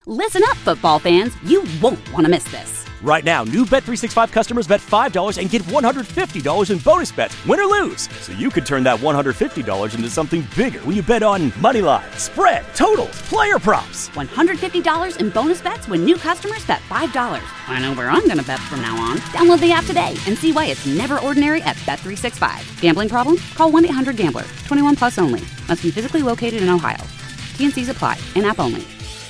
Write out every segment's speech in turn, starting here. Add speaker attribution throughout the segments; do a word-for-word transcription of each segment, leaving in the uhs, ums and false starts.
Speaker 1: Listen up, football fans. You won't want to miss this.
Speaker 2: Right now, new Bet three sixty-five customers bet five dollars and get one hundred fifty dollars in bonus bets, win or lose. So you could turn that one hundred fifty dollars into something bigger when you bet on money line, spread, totals, player props.
Speaker 1: one hundred fifty dollars in bonus bets when new customers bet five dollars. I know where I'm going to bet from now on. Download the app today and see why it's never ordinary at Bet three sixty-five. Gambling problem? Call one eight hundred gambler. twenty-one plus only. Must be physically located in Ohio. T N Cs apply. In-app only.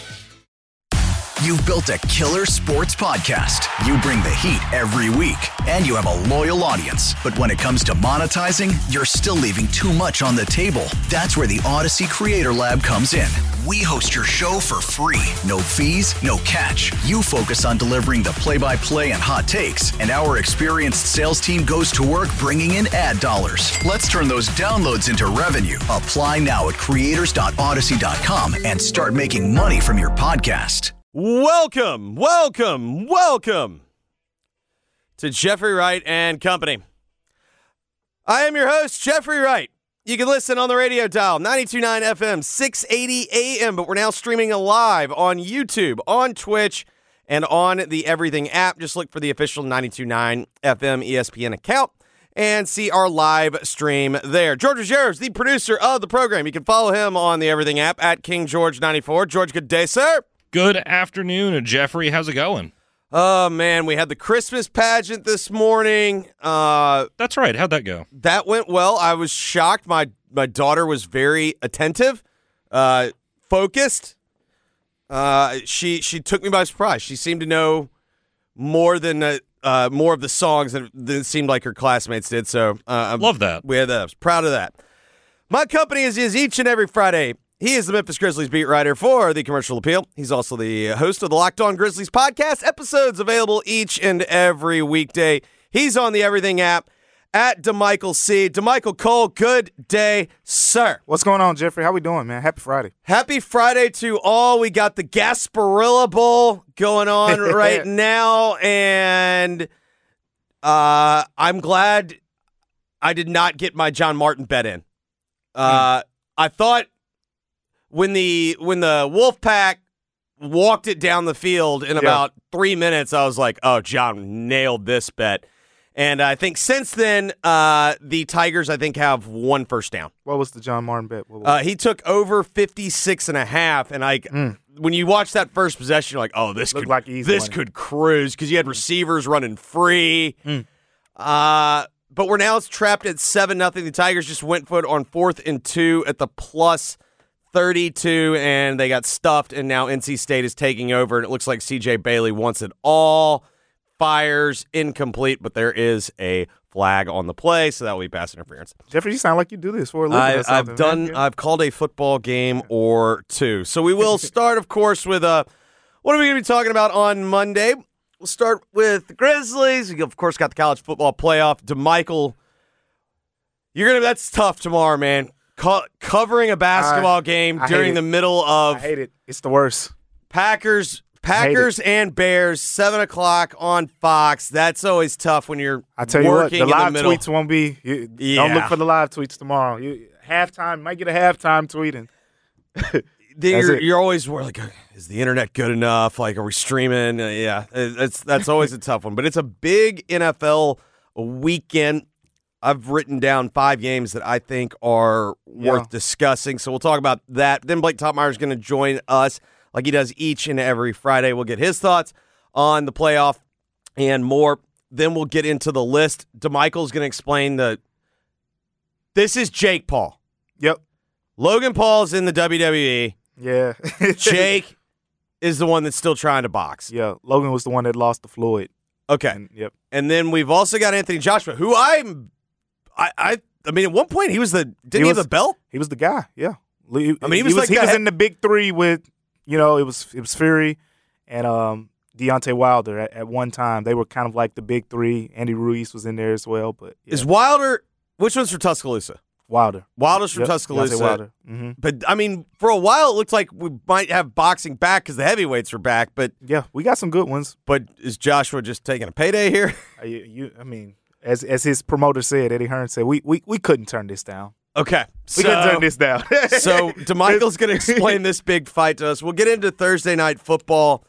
Speaker 3: You've built a killer sports podcast. You bring the heat every week, and you have a loyal audience. But when it comes to monetizing, you're still leaving too much on the table. That's where the Odyssey Creator Lab comes in. We host your show for free. No fees, no catch. You focus on delivering the play-by-play and hot takes, and our experienced sales team goes to work bringing in ad dollars. Let's turn those downloads into revenue. Apply now at creators dot odyssey dot com and start making money from your podcast.
Speaker 4: Welcome, welcome, welcome to Jeffrey Wright and Company. I am your host, Jeffrey Wright. You can listen on the radio dial, ninety-two point nine F M, six eighty A M, but we're now streaming live on YouTube, on Twitch, and on the Everything app. Just look for the official ninety-two point nine F M E S P N account and see our live stream there. George Ruggiero, the producer of the program. You can follow him on the Everything app at King George ninety-four. George, good day, sir.
Speaker 5: Good afternoon, Jeffrey. How's it going?
Speaker 4: Oh, man, we had the Christmas pageant this morning. Uh,
Speaker 5: That's right. How'd that go?
Speaker 4: That went well. I was shocked. My my daughter was very attentive, uh, focused. Uh, she she took me by surprise. She seemed to know more than uh, uh, more of the songs than, than it seemed like her classmates did. So uh,
Speaker 5: love that.
Speaker 4: We had that. I was proud of that. My company is, is each and every Friday. He is the Memphis Grizzlies beat writer for the Commercial Appeal. He's also the host of the Locked On Grizzlies podcast. Episodes available each and every weekday. He's on the Everything app at DeMichael C. DeMichael Cole, good day, sir.
Speaker 6: What's going on, Jeffrey? How we doing, man? Happy Friday.
Speaker 4: Happy Friday to all. We got the Gasparilla Bowl going on right now, and uh, I'm glad I did not get my John Martin bet in. Uh, mm. I thought When the when the Wolfpack walked it down the field in about yeah. three minutes, I was like, oh, John nailed this bet. And I think since then, uh, the Tigers, I think, have one first down.
Speaker 6: What was the John Martin bet? What was
Speaker 4: uh, he took over fifty-six and a half. And I, mm. when you watch that first possession, you're like, oh, this
Speaker 6: Looked
Speaker 4: could
Speaker 6: like easy
Speaker 4: this
Speaker 6: money.
Speaker 4: could cruise because you had receivers running free.
Speaker 6: Mm.
Speaker 4: Uh, but we're now trapped at seven nothing. The Tigers just went for it on fourth and two at the plus thirty-two, and they got stuffed, and now N C State is taking over, and it looks like C J Bailey wants it all. Fires incomplete, but there is a flag on the play, so that will be pass interference.
Speaker 6: Jeffrey, you sound like you do this for a living.
Speaker 4: I,
Speaker 6: or something,
Speaker 4: I've done.
Speaker 6: man.
Speaker 4: I've called a football game or two. So we will start, of course, with uh, what are we going to be talking about on Monday? We'll start with the Grizzlies. We, of course, got the college football playoff. DeMichael, you're gonna. That's tough tomorrow, man. Co- covering a basketball
Speaker 6: I,
Speaker 4: game
Speaker 6: I
Speaker 4: during the middle of
Speaker 6: I hate it. It's the worst.
Speaker 4: Packers, Packers and Bears, seven o'clock on Fox. That's always tough when you're
Speaker 6: I tell you what,
Speaker 4: working
Speaker 6: the live
Speaker 4: in the middle.
Speaker 6: tweets won't be. You,
Speaker 4: Yeah.
Speaker 6: Don't look for the live tweets tomorrow. You, halftime, you might get a halftime tweeting.
Speaker 4: Then
Speaker 6: That's
Speaker 4: you're,
Speaker 6: it.
Speaker 4: you're always worried, like, is the internet good enough? Like, are we streaming? Uh, yeah, it's that's always a tough one. But it's a big N F L weekend. I've written down five games that I think are
Speaker 6: Yeah.
Speaker 4: worth discussing, so we'll talk about that. Then Blake Topmeyer is going to join us like he does each and every Friday. We'll get his thoughts on the playoff and more. Then we'll get into the list. DeMichael's going to explain the – this is Jake Paul.
Speaker 6: Yep.
Speaker 4: Logan Paul's in the W W E.
Speaker 6: Yeah.
Speaker 4: Jake is the one that's still trying to box.
Speaker 6: Yeah. Logan was the one that lost to Floyd.
Speaker 4: Okay.
Speaker 6: And, yep.
Speaker 4: And then we've also got Anthony Joshua, who I'm – I, I I mean, at one point he was the didn't he,
Speaker 6: He
Speaker 4: have
Speaker 6: was-
Speaker 4: the belt?
Speaker 6: He was the guy. Yeah. He,
Speaker 4: I mean, he was like
Speaker 6: he
Speaker 4: the
Speaker 6: was
Speaker 4: head-
Speaker 6: in the big three with, you know, it was it was Fury and um, Deontay Wilder at, at one time. They were kind of like the big three. Andy Ruiz was in there as well. But yeah.
Speaker 4: Is Wilder which one's for Tuscaloosa?
Speaker 6: Wilder.
Speaker 4: Wilder's from
Speaker 6: Yep,
Speaker 4: Tuscaloosa.
Speaker 6: Deontay Wilder. Mm-hmm.
Speaker 4: But I mean, for a while it looked like we might have boxing back because the heavyweights are back. But
Speaker 6: Yeah, we got some good ones.
Speaker 4: but is Joshua just taking a payday here?
Speaker 6: Uh, you, you, I mean, as as his promoter said, Eddie Hearn said, we we, we couldn't turn this down.
Speaker 4: Okay.
Speaker 6: We
Speaker 4: so,
Speaker 6: can turn this down.
Speaker 4: so DeMichael's going to explain this big fight to us. We'll get into Thursday night football.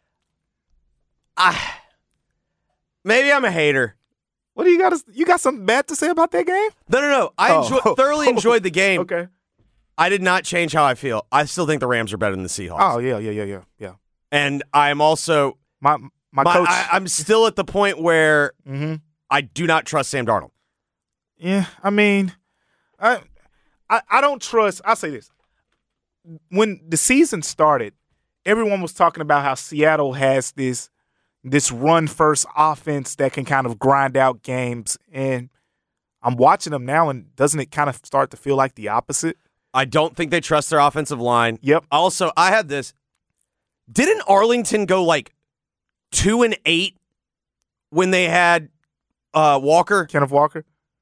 Speaker 4: I, maybe I'm a hater.
Speaker 6: What do you got? To, you got something bad to say about that game?
Speaker 4: No, no, no. I
Speaker 6: Oh.
Speaker 4: enjoy, thoroughly enjoyed the game.
Speaker 6: Okay.
Speaker 4: I did not change how I feel. I still think the Rams are better than the Seahawks.
Speaker 6: Oh yeah, yeah, yeah, yeah, yeah.
Speaker 4: And I'm also
Speaker 6: My my,
Speaker 4: my,
Speaker 6: coach.
Speaker 4: I, I'm still at the point where
Speaker 6: Mhm.
Speaker 4: I do not trust Sam Darnold.
Speaker 6: Yeah, I mean, I, I I don't trust. I'll say this: when the season started, everyone was talking about how Seattle has this this run first offense that can kind of grind out games, and I'm watching them now, and doesn't it kind of start to feel like the opposite?
Speaker 4: I don't think they trust their offensive line.
Speaker 6: Yep.
Speaker 4: Also, I had this. Didn't Arlington go like two and eight when they had uh, Walker?
Speaker 6: Kenneth Walker.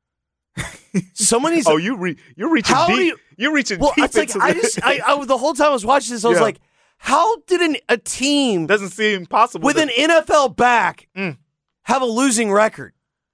Speaker 4: Someone needs.
Speaker 6: Oh, you re, you're reaching
Speaker 4: How do
Speaker 6: deep.
Speaker 4: you-
Speaker 6: You're reaching
Speaker 4: well,
Speaker 6: deep
Speaker 4: it's like
Speaker 6: into
Speaker 4: I
Speaker 6: this.
Speaker 4: just I, I the whole time I was watching this, I was
Speaker 6: Yeah.
Speaker 4: like, how did an, a team
Speaker 6: doesn't seem possible.
Speaker 4: with
Speaker 6: to-
Speaker 4: an N F L back
Speaker 6: Mm.
Speaker 4: have a losing record?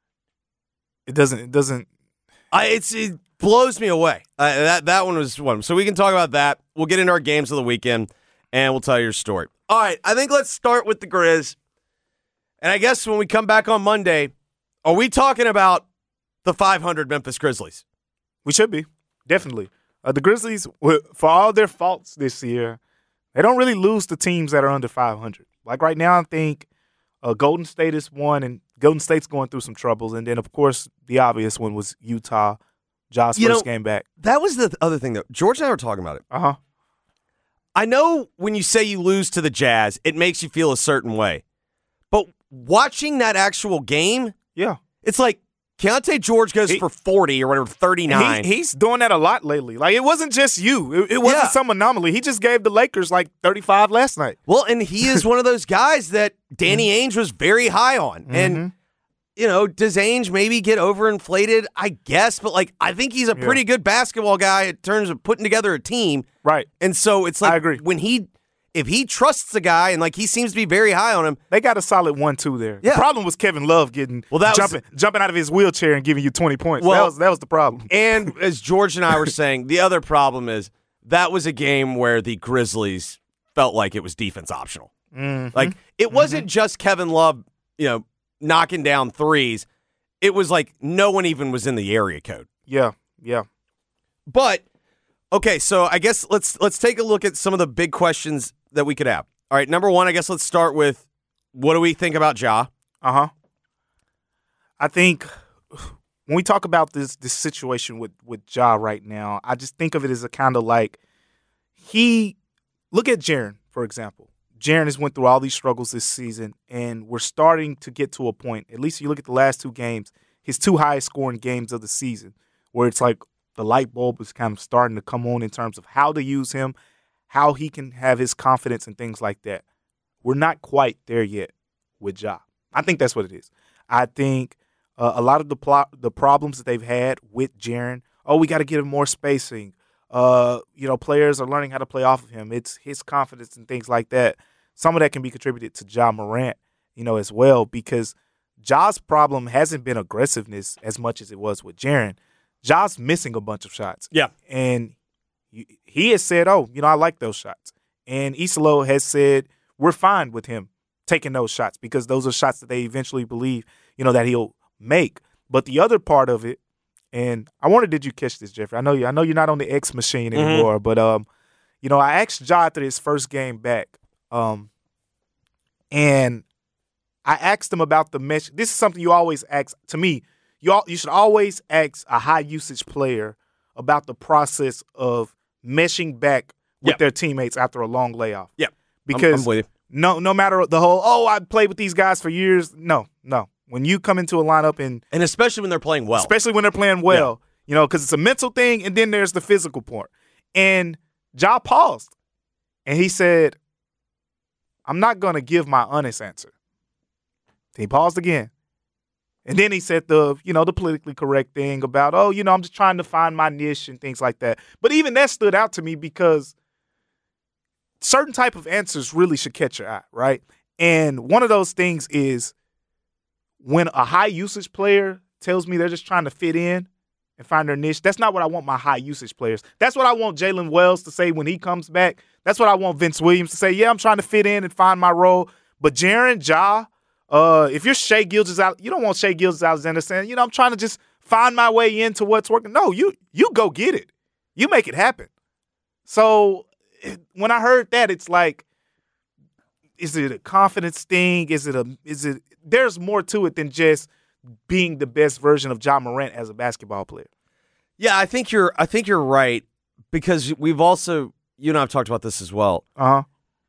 Speaker 6: it doesn't. It doesn't.
Speaker 4: I it's it blows me away. Uh, that that one was one. So we can talk about that. We'll get into our games of the weekend, and we'll tell you your story. All right, I think let's start with the Grizz. And I guess when we come back on Monday, are we talking about the five hundred Memphis Grizzlies?
Speaker 6: We should be, definitely. Uh, the Grizzlies, w- for all their faults this year, they don't really lose to teams that are under five hundred. Like right now, I think uh, Golden State is one, and Golden State's going through some troubles. And then, of course, the obvious one was Utah, Ja's
Speaker 4: You
Speaker 6: first
Speaker 4: know-
Speaker 6: game back.
Speaker 4: That was the other thing, though. George and I were talking about it.
Speaker 6: Uh-huh.
Speaker 4: I know when you say you lose to the Jazz, it makes you feel a certain way. But watching that actual game,
Speaker 6: Yeah.
Speaker 4: it's like Keontae George goes
Speaker 6: He-
Speaker 4: for forty or whatever, thirty-nine.
Speaker 6: And he, he's doing that a lot lately. Like, it wasn't just you. It, it wasn't
Speaker 4: Yeah.
Speaker 6: some anomaly. He just gave the Lakers, like, thirty-five last night.
Speaker 4: Well, and he is one of those guys that Danny Ainge was very high on. And, you know, does Ainge maybe get overinflated? I guess. But, like, I think he's a
Speaker 6: Yeah.
Speaker 4: pretty good basketball guy in terms of putting together a team.
Speaker 6: Right.
Speaker 4: And so it's like
Speaker 6: I agree.
Speaker 4: when he, if he trusts a guy and, like, he seems to be very high on him,
Speaker 6: They got a solid one two there.
Speaker 4: Yeah.
Speaker 6: The problem was Kevin Love getting
Speaker 4: Well, that was-
Speaker 6: jumping jumping out of his wheelchair and giving you twenty points.
Speaker 4: Well-
Speaker 6: that was that was the problem.
Speaker 4: and as George and I were saying, the other problem is that was a game where the Grizzlies felt like it was defense optional.
Speaker 6: Mhm.
Speaker 4: Like, it wasn't just Kevin Love, you know, knocking down threes. It was like no one even was in the area code.
Speaker 6: Yeah, yeah.
Speaker 4: But okay, so I guess let's let's take a look at some of the big questions that we could have. All right, number one, I guess let's start with what do we think about Ja?
Speaker 6: Uh-huh. I think when we talk about this this situation with, with Ja right now, I just think of it as a kind of like he look at Jaren, for example. Jaren has went through all these struggles this season, and we're starting to get to a point, at least you look at the last two games, his two highest scoring games of the season, where it's like the light bulb is kind of starting to come on in terms of how to use him, how he can have his confidence and things like that. We're not quite there yet with Ja. I think that's what it is. I think uh, a lot of the pl- the problems that they've had with Jaren, oh, we got to get him more spacing. Uh, you know, players are learning how to play off of him. It's his confidence and things like that. Some of that can be contributed to Ja Morant, you know, as well, because Ja's problem hasn't been aggressiveness as much as it was with Jaren. Ja's missing a bunch of shots.
Speaker 4: Yeah.
Speaker 6: And he has said, oh, you know, I like those shots. And Isolo has said, we're fine with him taking those shots because those are shots that they eventually believe, you know, that he'll make. But the other part of it, and I wonder, did you catch this, Jeffrey? I know you. I know you're not on the X machine anymore, mm-hmm. but um, you know, I asked Ja after his first game back, um, and I asked him about the mesh. This is something you always ask. To me, you all, you should always ask a high usage player about the process of meshing back with
Speaker 4: yep.
Speaker 6: their teammates after a long layoff.
Speaker 4: Yeah,
Speaker 6: because
Speaker 4: I'm, I'm with you.
Speaker 6: no, no matter the whole, oh, I played with these guys for years. No, no. When you come into a lineup and
Speaker 4: and especially when they're playing well,
Speaker 6: especially when they're playing well, yeah. you know, because it's a mental thing, and then there's the physical part. And Ja paused, and he said, "I'm not going to give my honest answer." He paused again, and then he said the, you know, the politically correct thing about, oh, you know, I'm just trying to find my niche and things like that. But even that stood out to me because certain type of answers really should catch your eye, right? And one of those things is when a high usage player tells me they're just trying to fit in and find their niche. That's not what I want my high usage players. That's what I want Jalen Wells to say when he comes back. That's what I want Vince Williams to say. Yeah, I'm trying to fit in and find my role. But Jaren, Ja, uh, if you're Shai Gilgeous-Alexander, you don't want Shai Gilgeous-Alexander saying, you know, I'm trying to just find my way into what's working. No, you you go get it. You make it happen. So when I heard that, it's like, is it a confidence thing? Is it a is it there's more to it than just being the best version of Ja Morant as a basketball player.
Speaker 4: Yeah, I think you're I think you're right, because we've also, you and I have talked about this as well.
Speaker 6: Uh-huh.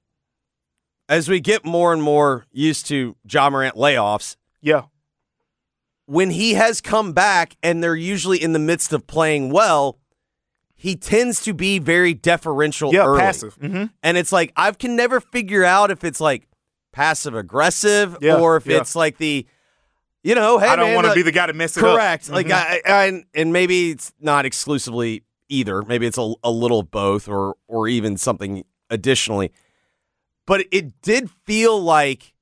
Speaker 4: As we get more and more used to Ja Morant layoffs,
Speaker 6: yeah.
Speaker 4: when he has come back and they're usually in the midst of playing well, he tends to be very deferential
Speaker 6: yeah,
Speaker 4: early.
Speaker 6: passive. Mm-hmm.
Speaker 4: And it's like, I can never figure out if it's like passive aggressive
Speaker 6: yeah,
Speaker 4: or if
Speaker 6: yeah.
Speaker 4: it's like the, you know, hey,
Speaker 6: I don't want to
Speaker 4: uh,
Speaker 6: be the guy to mess it
Speaker 4: correct.
Speaker 6: up.
Speaker 4: Like,
Speaker 6: Mm-hmm.
Speaker 4: I, I, and maybe it's not exclusively either. Maybe it's a, a little of both, or or even something additionally. But it did feel like,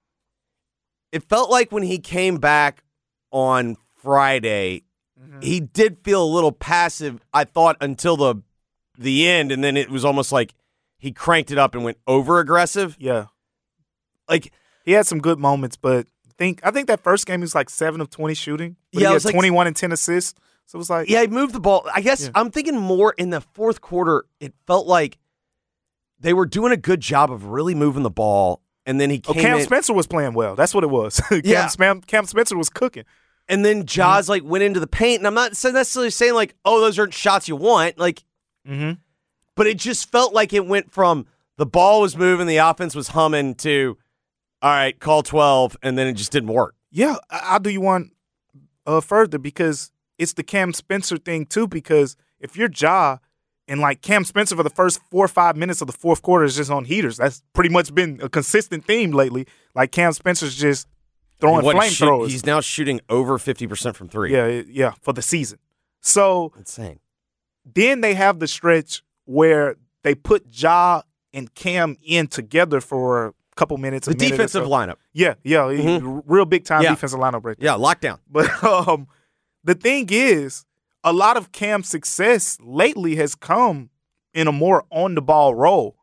Speaker 4: it felt like when he came back on Friday, mm-hmm. he did feel a little passive, I thought, until the the end, and then it was almost like he cranked it up and went over aggressive.
Speaker 6: Yeah.
Speaker 4: Like,
Speaker 6: he had some good moments, but I think I think that first game he was like seven of twenty shooting. But
Speaker 4: yeah,
Speaker 6: he
Speaker 4: it
Speaker 6: had
Speaker 4: was like,
Speaker 6: twenty-one and ten assists. So it was like,
Speaker 4: yeah, he moved the ball. I guess
Speaker 6: yeah.
Speaker 4: I'm thinking more in the fourth quarter. It felt like they were doing a good job of really moving the ball, and then he came
Speaker 6: oh, Cam
Speaker 4: in,
Speaker 6: Spencer was playing well. That's what it was. Cam,
Speaker 4: Yeah.
Speaker 6: Cam, Cam Spencer was cooking.
Speaker 4: and then Jaws like went into the paint. And I'm not necessarily saying like, oh, those aren't shots you want, like,
Speaker 6: Mm-hmm.
Speaker 4: but it just felt like it went from the ball was moving, the offense was humming, to all right, call twelve, and then it just didn't work.
Speaker 6: Yeah, I- I'll do you one uh, further, because it's the Cam Spencer thing too, because if you're Ja and like Cam Spencer for the first four or five minutes of the fourth quarter is just on heaters, that's pretty much been a consistent theme lately. Like Cam Spencer's just throwing
Speaker 4: What, shoot-
Speaker 6: flamethrowers.
Speaker 4: he's now shooting over fifty percent from three.
Speaker 6: Yeah, yeah, for the season. So
Speaker 4: Insane.
Speaker 6: then they have the stretch where they put Ja and Cam in together for a couple minutes.
Speaker 4: The
Speaker 6: a minute or
Speaker 4: defensive
Speaker 6: so.
Speaker 4: lineup.
Speaker 6: Yeah, yeah, he- real big time
Speaker 4: Yeah.
Speaker 6: defensive lineup right there.
Speaker 4: Yeah, lockdown.
Speaker 6: But um, the thing is, a lot of Cam's success lately has come in a more on-the-ball role.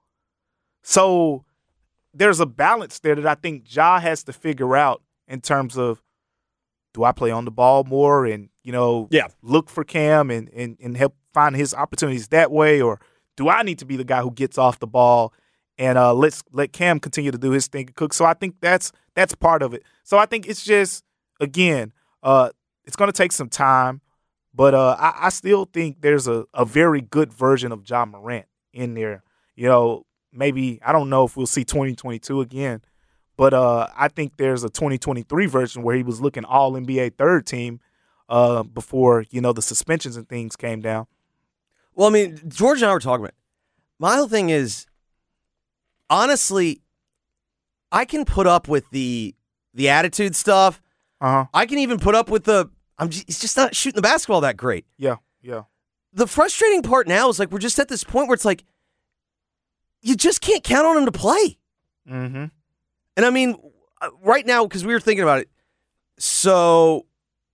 Speaker 6: So there's a balance there that I think Ja has to figure out in terms of, do I play on the ball more and, you know,
Speaker 4: Yeah.
Speaker 6: look for Cam and, and, and help find his opportunities that way, or do I need to be the guy who gets off the ball and uh, let's let Cam continue to do his thing and cook? So I think that's that's part of it. So I think it's just, again, uh, it's going to take some time, but uh, I, I still think there's a, a very good version of Ja Morant in there. You know, maybe, I don't know if we'll see twenty twenty-two again, but uh, I think there's a twenty twenty-three version where he was looking all N B A third team uh, before, you know, the suspensions and things came down.
Speaker 4: Well, I mean, George and I were talking about it. My whole thing is, honestly, I can put up with the the attitude stuff.
Speaker 6: Uh-huh.
Speaker 4: I can even put up with the, I'm just, he's just not shooting the basketball that great.
Speaker 6: Yeah, yeah.
Speaker 4: The frustrating part now is like we're just at this point where it's like, you just can't count on him to play.
Speaker 6: Mm-hmm.
Speaker 4: And I mean, right now, because we were thinking about it, so,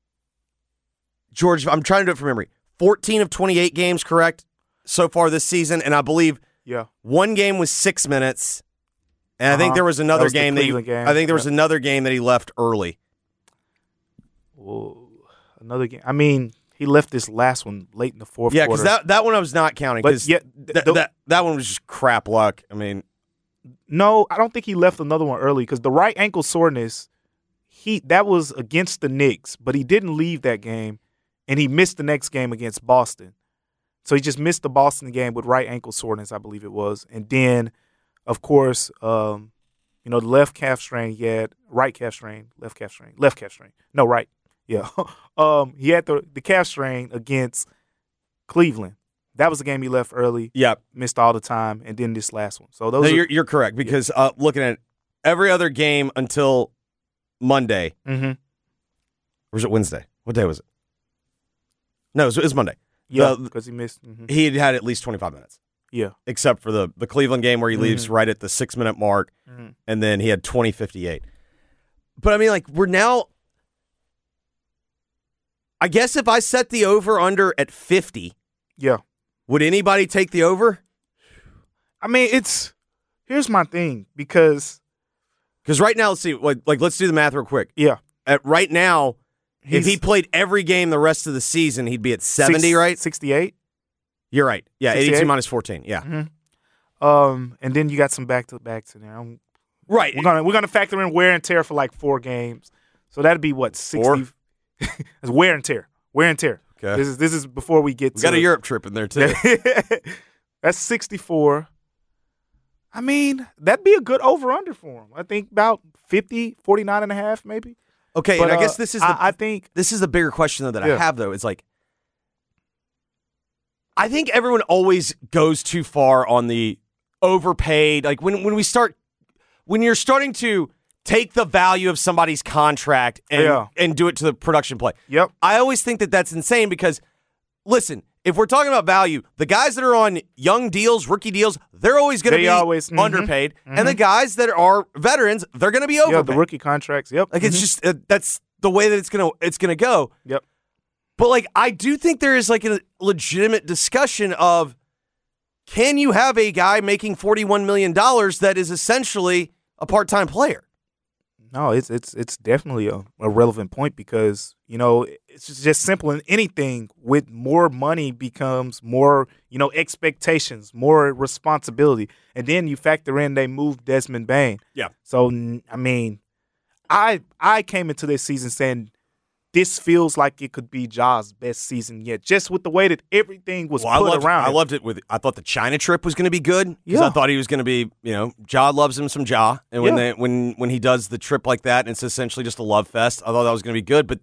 Speaker 4: George, I'm trying to do it from memory. fourteen of twenty-eight games, correct, so far this season, and I believe
Speaker 6: Yeah.
Speaker 4: one game was six minutes, and I think
Speaker 6: Uh-huh.
Speaker 4: there was another
Speaker 6: That was the
Speaker 4: game that he,
Speaker 6: Cleveland game.
Speaker 4: I think there was
Speaker 6: Yeah.
Speaker 4: another game that he left early.
Speaker 6: Whoa. Another game. I mean, he left this last one late in the fourth
Speaker 4: Yeah,
Speaker 6: quarter.
Speaker 4: because that, that one I was not counting.
Speaker 6: But
Speaker 4: Because
Speaker 6: yeah,
Speaker 4: th-
Speaker 6: the-
Speaker 4: that that one was just crap luck. I mean,
Speaker 6: No, I don't think he left another one early because the right ankle soreness, he that was against the Knicks, but he didn't leave that game, and he missed the next game against Boston. So he just missed the Boston game with right ankle soreness, I believe it was. And then, of course, um, you know, the left calf strain he had, right calf strain, left calf strain, left calf strain. No, right. Yeah. um, he had the, the calf strain against Cleveland. That was the game he left early.
Speaker 4: yeah,
Speaker 6: Missed all the time, and then this last one. So those
Speaker 4: no,
Speaker 6: are,
Speaker 4: you're, you're correct, because uh, looking at every other game until Monday,
Speaker 6: mm-hmm.
Speaker 4: or was it Wednesday? What day was it? No, it was, it was Monday.
Speaker 6: Yeah,
Speaker 4: The-
Speaker 6: because he missed. hmm
Speaker 4: He had had at least twenty-five minutes,
Speaker 6: Yeah.
Speaker 4: except for the, the Cleveland game where he leaves
Speaker 6: Mhm.
Speaker 4: right at the six-minute mark,
Speaker 6: Mhm.
Speaker 4: and then he had twenty fifty-eight. But, I mean, like, we're now I guess if I set the over-under at fifty,
Speaker 6: Yeah.
Speaker 4: would anybody take the over?
Speaker 6: I mean, it's here's my thing because
Speaker 4: Because right now, let's see, like, like let's do the math real quick.
Speaker 6: yeah,
Speaker 4: At right now, if
Speaker 6: He's-
Speaker 4: he played every game the rest of the season, he'd be at seventy,
Speaker 6: six-
Speaker 4: right?
Speaker 6: sixty-eight.
Speaker 4: You're right. Yeah,
Speaker 6: sixty-eight?
Speaker 4: eighty-two minus fourteen. Yeah.
Speaker 6: Um, and then you got some back to backs in there. I'm-
Speaker 4: Right.
Speaker 6: We're gonna we're gonna factor in wear and tear for like four games, so that'd be what sixty.
Speaker 4: Four?
Speaker 6: It's wear and tear, wear and tear.
Speaker 4: Okay.
Speaker 6: This is this is before we get
Speaker 4: We
Speaker 6: to
Speaker 4: got a Europe trip in there, too.
Speaker 6: That's sixty-four. I mean, that'd be a good over-under for him. I think about fifty, forty-nine and a half maybe.
Speaker 4: Okay,
Speaker 6: But,
Speaker 4: and I guess
Speaker 6: uh,
Speaker 4: this is the,
Speaker 6: I, I think
Speaker 4: this is the bigger question, though, that I
Speaker 6: Yeah.
Speaker 4: have, though. It's like, I think everyone always goes too far on the overpaid. Like, when, when we start, when you're starting to take the value of somebody's contract and,
Speaker 6: Yeah.
Speaker 4: and do it to the production play.
Speaker 6: Yep.
Speaker 4: I always think that that's insane because, listen, if we're talking about value, the guys that are on young deals, rookie deals, they're always going to
Speaker 6: They
Speaker 4: be
Speaker 6: always- mhm,
Speaker 4: underpaid. And the guys that are veterans, they're going to be overpaid.
Speaker 6: Yeah, the rookie contracts. Yep.
Speaker 4: Like, it's
Speaker 6: Mhm.
Speaker 4: just, uh, that's the way that it's going to it's gonna go.
Speaker 6: Yep.
Speaker 4: But, like, I do think there is, like, a legitimate discussion of, can you have a guy making forty-one million dollars that is essentially a part-time player?
Speaker 6: No, it's it's it's definitely a, a relevant point because, you know, it's just, just simple in anything. With more money becomes more, you know, expectations, more responsibility. And then you factor in they moved Desmond Bain.
Speaker 4: Yeah.
Speaker 6: So, n- I mean, I I came into this season saying this feels like it could be Ja's best season yet, just with the way that everything was
Speaker 4: Well, I
Speaker 6: put
Speaker 4: loved,
Speaker 6: around
Speaker 4: I
Speaker 6: it.
Speaker 4: loved it with. I thought the China trip was going to be good because
Speaker 6: Yeah.
Speaker 4: I thought he was going to be. You know, Ja loves him some Ja, and when
Speaker 6: Yeah.
Speaker 4: they when when he does the trip like that, and it's essentially just a love fest. I thought that was going to be good, but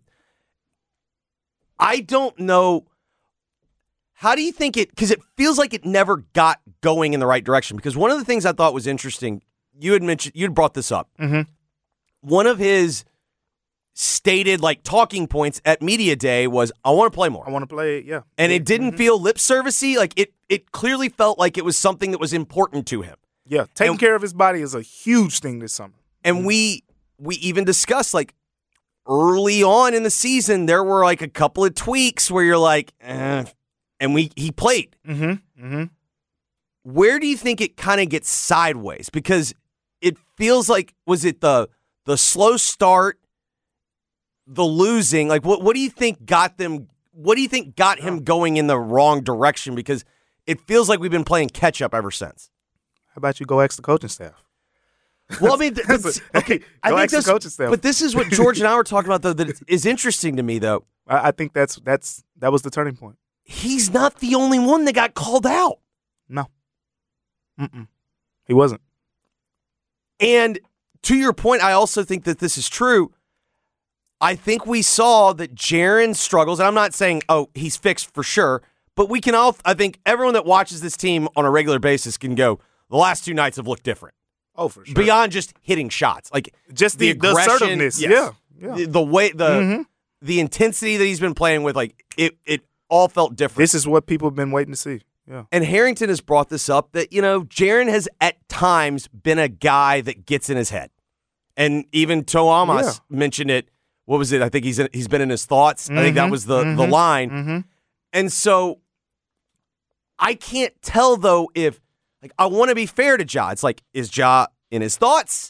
Speaker 4: I don't know. How do you think it? Because it feels like it never got going in the right direction. Because one of the things I thought was interesting, you had mentioned, you had brought this up.
Speaker 6: Mhm.
Speaker 4: One of his stated like talking points at media day was, "I want to play more."
Speaker 6: I want to play it, yeah.
Speaker 4: And
Speaker 6: Yeah.
Speaker 4: it didn't
Speaker 6: Mhm.
Speaker 4: feel lip servicey. Like it, it clearly felt like it was something that was important to him.
Speaker 6: Yeah, taking
Speaker 4: and-
Speaker 6: care of his body is a huge thing this summer.
Speaker 4: And we, we even discussed like early on in the season, there were like a couple of tweaks where you're like, eh, and we he played.
Speaker 6: Mm-hmm. Mm-hmm.
Speaker 4: Where do you think it kind of gets sideways? Because it feels like, was it the the slow start, the losing? Like, what what do you think got them? What do you think got him going in the wrong direction? Because it feels like we've been playing catch up ever since.
Speaker 6: How about you go ask the coaching staff?
Speaker 4: Well, I mean, th-
Speaker 6: That's
Speaker 4: but-
Speaker 6: a-
Speaker 4: okay, I
Speaker 6: go
Speaker 4: think
Speaker 6: ask the
Speaker 4: this,
Speaker 6: coaching staff.
Speaker 4: but this is what George and I were talking about, though, that is interesting to me, though.
Speaker 6: I, I think that's that's that was the turning point.
Speaker 4: He's not the only one that got called out.
Speaker 6: No, Mm-mm. he wasn't.
Speaker 4: And to your point, I also think that this is true. I think we saw that Jaren struggles, and I'm not saying, oh, he's fixed for sure, but we can all, I think everyone that watches this team on a regular basis can go, the last two nights have looked different.
Speaker 6: Oh, for sure.
Speaker 4: Beyond just hitting shots. Like
Speaker 6: just the, the,
Speaker 4: aggression,
Speaker 6: assertiveness.
Speaker 4: yes.
Speaker 6: Yeah, yeah.
Speaker 4: The, the way, the
Speaker 6: Mhm.
Speaker 4: the intensity that he's been playing with, like it, it all felt different.
Speaker 6: This is what people have been waiting to see. Yeah.
Speaker 4: And Harrington has brought this up that, you know, Jaren has at times been a guy that gets in his head. And even Toamas
Speaker 6: Yeah.
Speaker 4: mentioned it. What was it? I think he's in, he's been in his thoughts. I think that
Speaker 6: Mhm,
Speaker 4: was the, the
Speaker 6: mhm,
Speaker 4: line.
Speaker 6: Mm-hmm.
Speaker 4: And so I can't tell, though, if, like, I want to be fair to Ja. It's like, is Ja in his thoughts?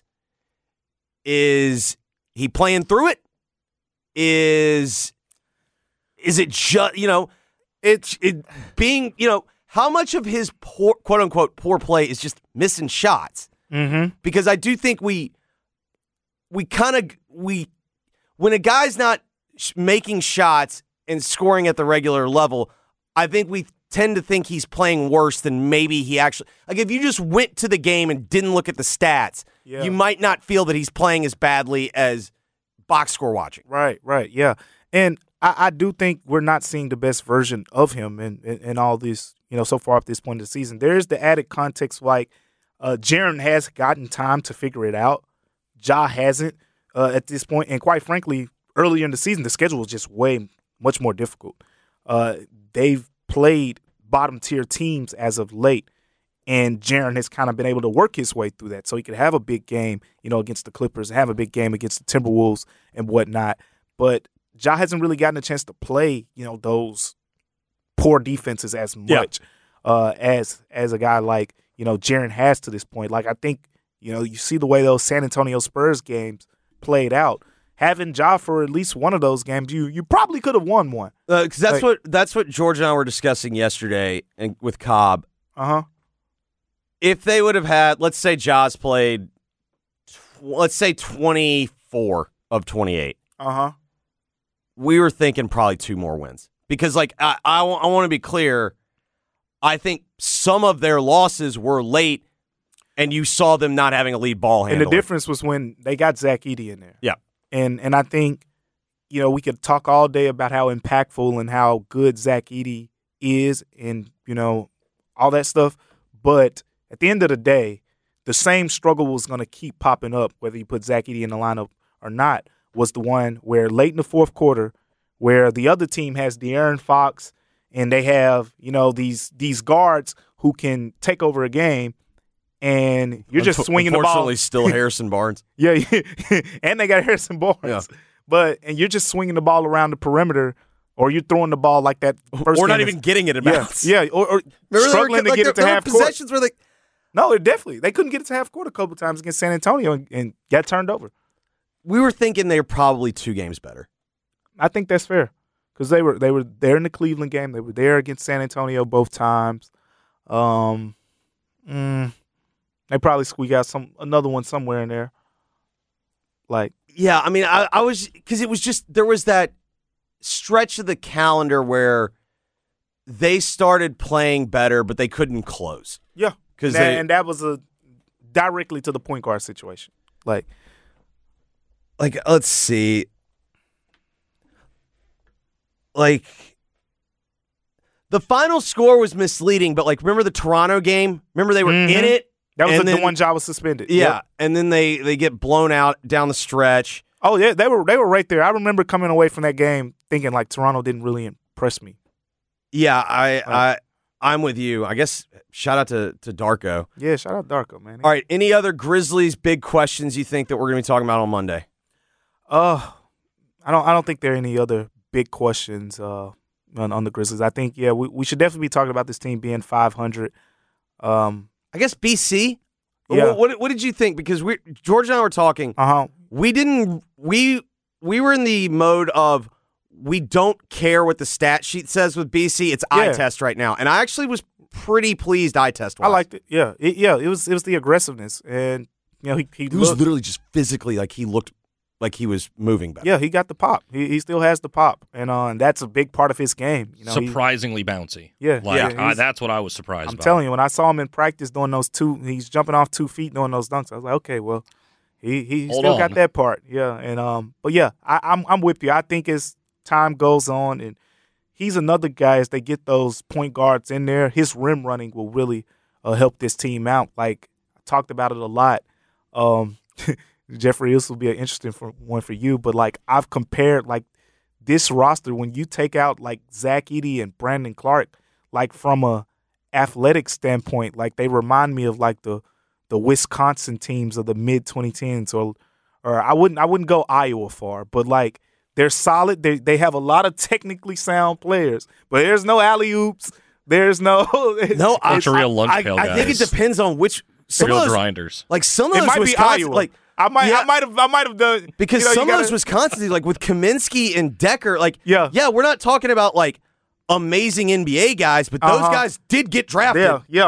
Speaker 4: Is he playing through it? Is is it just, you know, it's it being, you know, how much of his poor, quote unquote, poor play is just missing shots?
Speaker 6: Mm-hmm.
Speaker 4: Because I do think we, we kind of, we, when a guy's not sh- making shots and scoring at the regular level, I think we tend to think he's playing worse than maybe he actually, like if you just went to the game and didn't look at the stats,
Speaker 6: Yeah.
Speaker 4: you might not feel that he's playing as badly as box score watching.
Speaker 6: Right, right, yeah. And I, I do think we're not seeing the best version of him in, in, in all this, you know, so far up this point in the season. There's the added context like uh, Jaren has gotten time to figure it out. Ja hasn't uh, at this point. And quite frankly, earlier in the season, the schedule was just way much more difficult. Uh, they've played bottom tier teams as of late. And Jaren has kind of been able to work his way through that so he could have a big game, you know, against the Clippers, have a big game against the Timberwolves and whatnot. But Ja hasn't really gotten a chance to play, you know, those poor defenses as much yeah. uh, as as a guy like, you know, Jaren has to this point. Like, I think, you know, you see the way those San Antonio Spurs games played out. Having Ja for at least one of those games, you you probably could have won one.
Speaker 4: Because uh, that's
Speaker 6: like,
Speaker 4: what that's what George and I were discussing yesterday and with Cobb.
Speaker 6: Uh-huh.
Speaker 4: If they would have had, let's say Ja's played, let's say twenty-four of twenty-eight.
Speaker 6: Uh-huh.
Speaker 4: We were thinking probably two more wins. Because, like, I, I, I want to be clear, I think some of their losses were late, and you saw them not having a lead ball handler.
Speaker 6: And the difference was when they got Zach Edey in there.
Speaker 4: Yeah.
Speaker 6: And and I think, you know, we could talk all day about how impactful and how good Zach Edey is and, you know, all that stuff. But at the end of the day, the same struggle was going to keep popping up, whether you put Zach Edey in the lineup or not, was the one where late in the fourth quarter, where the other team has De'Aaron Fox and they have, you know, these these guards who can take over a game, and you're just swinging the ball.
Speaker 4: Unfortunately, still Harrison Barnes.
Speaker 6: Yeah, yeah. And they got Harrison Barnes.
Speaker 4: Yeah.
Speaker 6: But and you're just swinging the ball around the perimeter, or you're throwing the ball like that first
Speaker 4: Or not
Speaker 6: game
Speaker 4: even
Speaker 6: is,
Speaker 4: getting it in
Speaker 6: yeah,
Speaker 4: bounds.
Speaker 6: yeah, or, or
Speaker 4: Remember
Speaker 6: struggling
Speaker 4: were,
Speaker 6: to
Speaker 4: like,
Speaker 6: get it to
Speaker 4: there
Speaker 6: half
Speaker 4: were
Speaker 6: court.
Speaker 4: possessions where they,
Speaker 6: No, it definitely they couldn't get it to half court a couple times against San Antonio and, and got turned over.
Speaker 4: we were thinking they were probably two games better.
Speaker 6: I think that's fair because they were they were there in the Cleveland game. They were there against San Antonio both times. Um, mm, they probably squeak out some another one somewhere in there. Like,
Speaker 4: yeah, I mean, I, I was because it was just there was that stretch of the calendar where they started playing better, but they couldn't close.
Speaker 6: yeah,
Speaker 4: because
Speaker 6: and, and that was a directly to the point guard situation. Like,
Speaker 4: like let's see, like the final score was misleading, but like remember the Toronto game? Remember they were
Speaker 6: Mhm.
Speaker 4: in it.
Speaker 6: that was
Speaker 4: And
Speaker 6: the,
Speaker 4: then-
Speaker 6: the one Ja was suspended.
Speaker 4: Yeah,
Speaker 6: Yep.
Speaker 4: and then they they get blown out down the stretch.
Speaker 6: Oh yeah, they were they were right there. I remember coming away from that game thinking like Toronto didn't really impress me.
Speaker 4: Yeah, I
Speaker 6: Right.
Speaker 4: I I'm with you. I guess shout out to to Darko.
Speaker 6: Yeah, shout out Darko, man.
Speaker 4: All right, any other Grizzlies big questions you think that we're going to be talking about on Monday?
Speaker 6: Uh, I don't I don't think there are any other big questions uh on, on the Grizzlies. I think yeah, we, we should definitely be talking about this team being five hundred. Um,
Speaker 4: I guess B C.
Speaker 6: Yeah.
Speaker 4: What, what, what did you think? Because we George and I were talking.
Speaker 6: uh huh.
Speaker 4: We didn't. We we were in the mode of we don't care what the stat sheet says with B C. It's eye
Speaker 6: Yeah.
Speaker 4: test right now, and I actually was pretty pleased eye test.
Speaker 6: I liked it. Yeah, it, yeah. It was it was the aggressiveness, and you know he he
Speaker 4: It was
Speaker 6: looked,
Speaker 4: literally just physically like he looked like he was moving better.
Speaker 6: yeah he got the pop. He he still has the pop, and uh, and that's a big part of his game. You know, he-
Speaker 5: Surprisingly bouncy.
Speaker 6: Yeah,
Speaker 5: like
Speaker 6: yeah,
Speaker 5: I,
Speaker 6: he's-
Speaker 5: that's what I was surprised
Speaker 6: I'm
Speaker 5: by.
Speaker 6: telling you, when I saw him in practice doing those two, he's jumping off two feet doing those dunks. I was like, okay, well, he he
Speaker 5: Hold
Speaker 6: still
Speaker 5: on.
Speaker 6: got that part, yeah. And um, but yeah, I, I'm I'm with you. I think as time goes on, and he's another guy as they get those point guards in there, his rim running will really uh, help this team out. Like I talked about it a lot. Um, Jeffrey, this will be an interesting for, one for you, but like I've compared like this roster when you take out like Zach Edey and Brandon Clark, like from a athletic standpoint, like they remind me of like the the Wisconsin teams of the mid twenty tens, or or I wouldn't I wouldn't go Iowa far, but like they're solid. They they have a lot of technically sound players, but there's no alley oops. There's no
Speaker 4: No, I,
Speaker 5: Bunch of real lunch
Speaker 4: I,
Speaker 5: pail
Speaker 4: I think it
Speaker 5: guys.
Speaker 4: depends on which. Some
Speaker 5: Real
Speaker 4: of those,
Speaker 5: grinders.
Speaker 4: like some of
Speaker 6: It
Speaker 4: those
Speaker 6: might be
Speaker 4: Wisconsin,
Speaker 6: Iowa.
Speaker 4: like
Speaker 6: I might
Speaker 4: Yeah.
Speaker 6: I might have I might have done
Speaker 4: because
Speaker 6: you know, you
Speaker 4: some of those
Speaker 6: gotta-
Speaker 4: Wisconsin teams, like with Kaminsky and Decker, like
Speaker 6: Yeah.
Speaker 4: yeah, we're not talking about like amazing N B A guys, but those
Speaker 6: Uh-huh.
Speaker 4: guys did get drafted.
Speaker 6: yeah yeah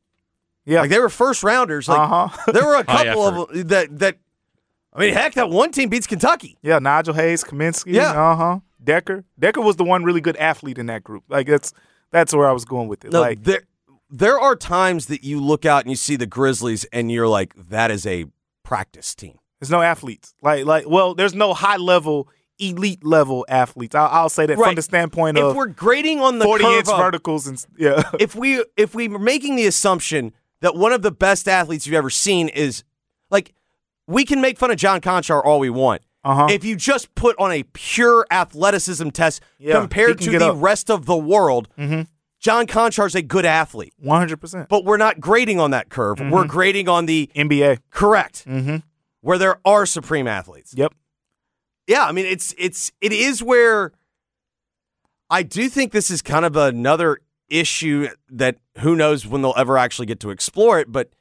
Speaker 6: yeah
Speaker 4: Like they were first rounders. Like
Speaker 6: uh-huh
Speaker 4: there were a
Speaker 5: High
Speaker 4: couple of them that that. I mean, heck, that one team beats Kentucky.
Speaker 6: yeah Nigel Hayes, Kaminsky,
Speaker 4: Yeah.
Speaker 6: uh huh Decker Decker was the one really good athlete in that group. Like that's that's where I was going with it.
Speaker 4: No,
Speaker 6: like
Speaker 4: there there are times that you look out and you see the Grizzlies, and you're like, that is a practice team.
Speaker 6: there's no athletes. Like like well, there's no high level, elite level athletes. I'll, I'll say that
Speaker 4: Right.
Speaker 6: from the standpoint
Speaker 4: If
Speaker 6: of
Speaker 4: we're grading on the
Speaker 6: forty
Speaker 4: curve
Speaker 6: inch
Speaker 4: of-
Speaker 6: verticals and s- yeah.
Speaker 4: if we if we were making the assumption that one of the best athletes you've ever seen is like we can make fun of John Conchar all we want.
Speaker 6: Uh-huh.
Speaker 4: If you just put on a pure athleticism test
Speaker 6: Yeah,
Speaker 4: compared
Speaker 6: he
Speaker 4: to
Speaker 6: can
Speaker 4: the
Speaker 6: get up.
Speaker 4: rest of the world,
Speaker 6: Mhm.
Speaker 4: John Conchar's a good athlete.
Speaker 6: one hundred percent
Speaker 4: But we're not grading on that curve.
Speaker 6: Mm-hmm.
Speaker 4: We're grading on the
Speaker 6: N B A.
Speaker 4: correct,
Speaker 6: Mm-hmm.
Speaker 4: where there are supreme athletes.
Speaker 6: Yep.
Speaker 4: Yeah, I mean, it's it's it is where I do think this is kind of another issue that who knows when they'll ever actually get to explore it, but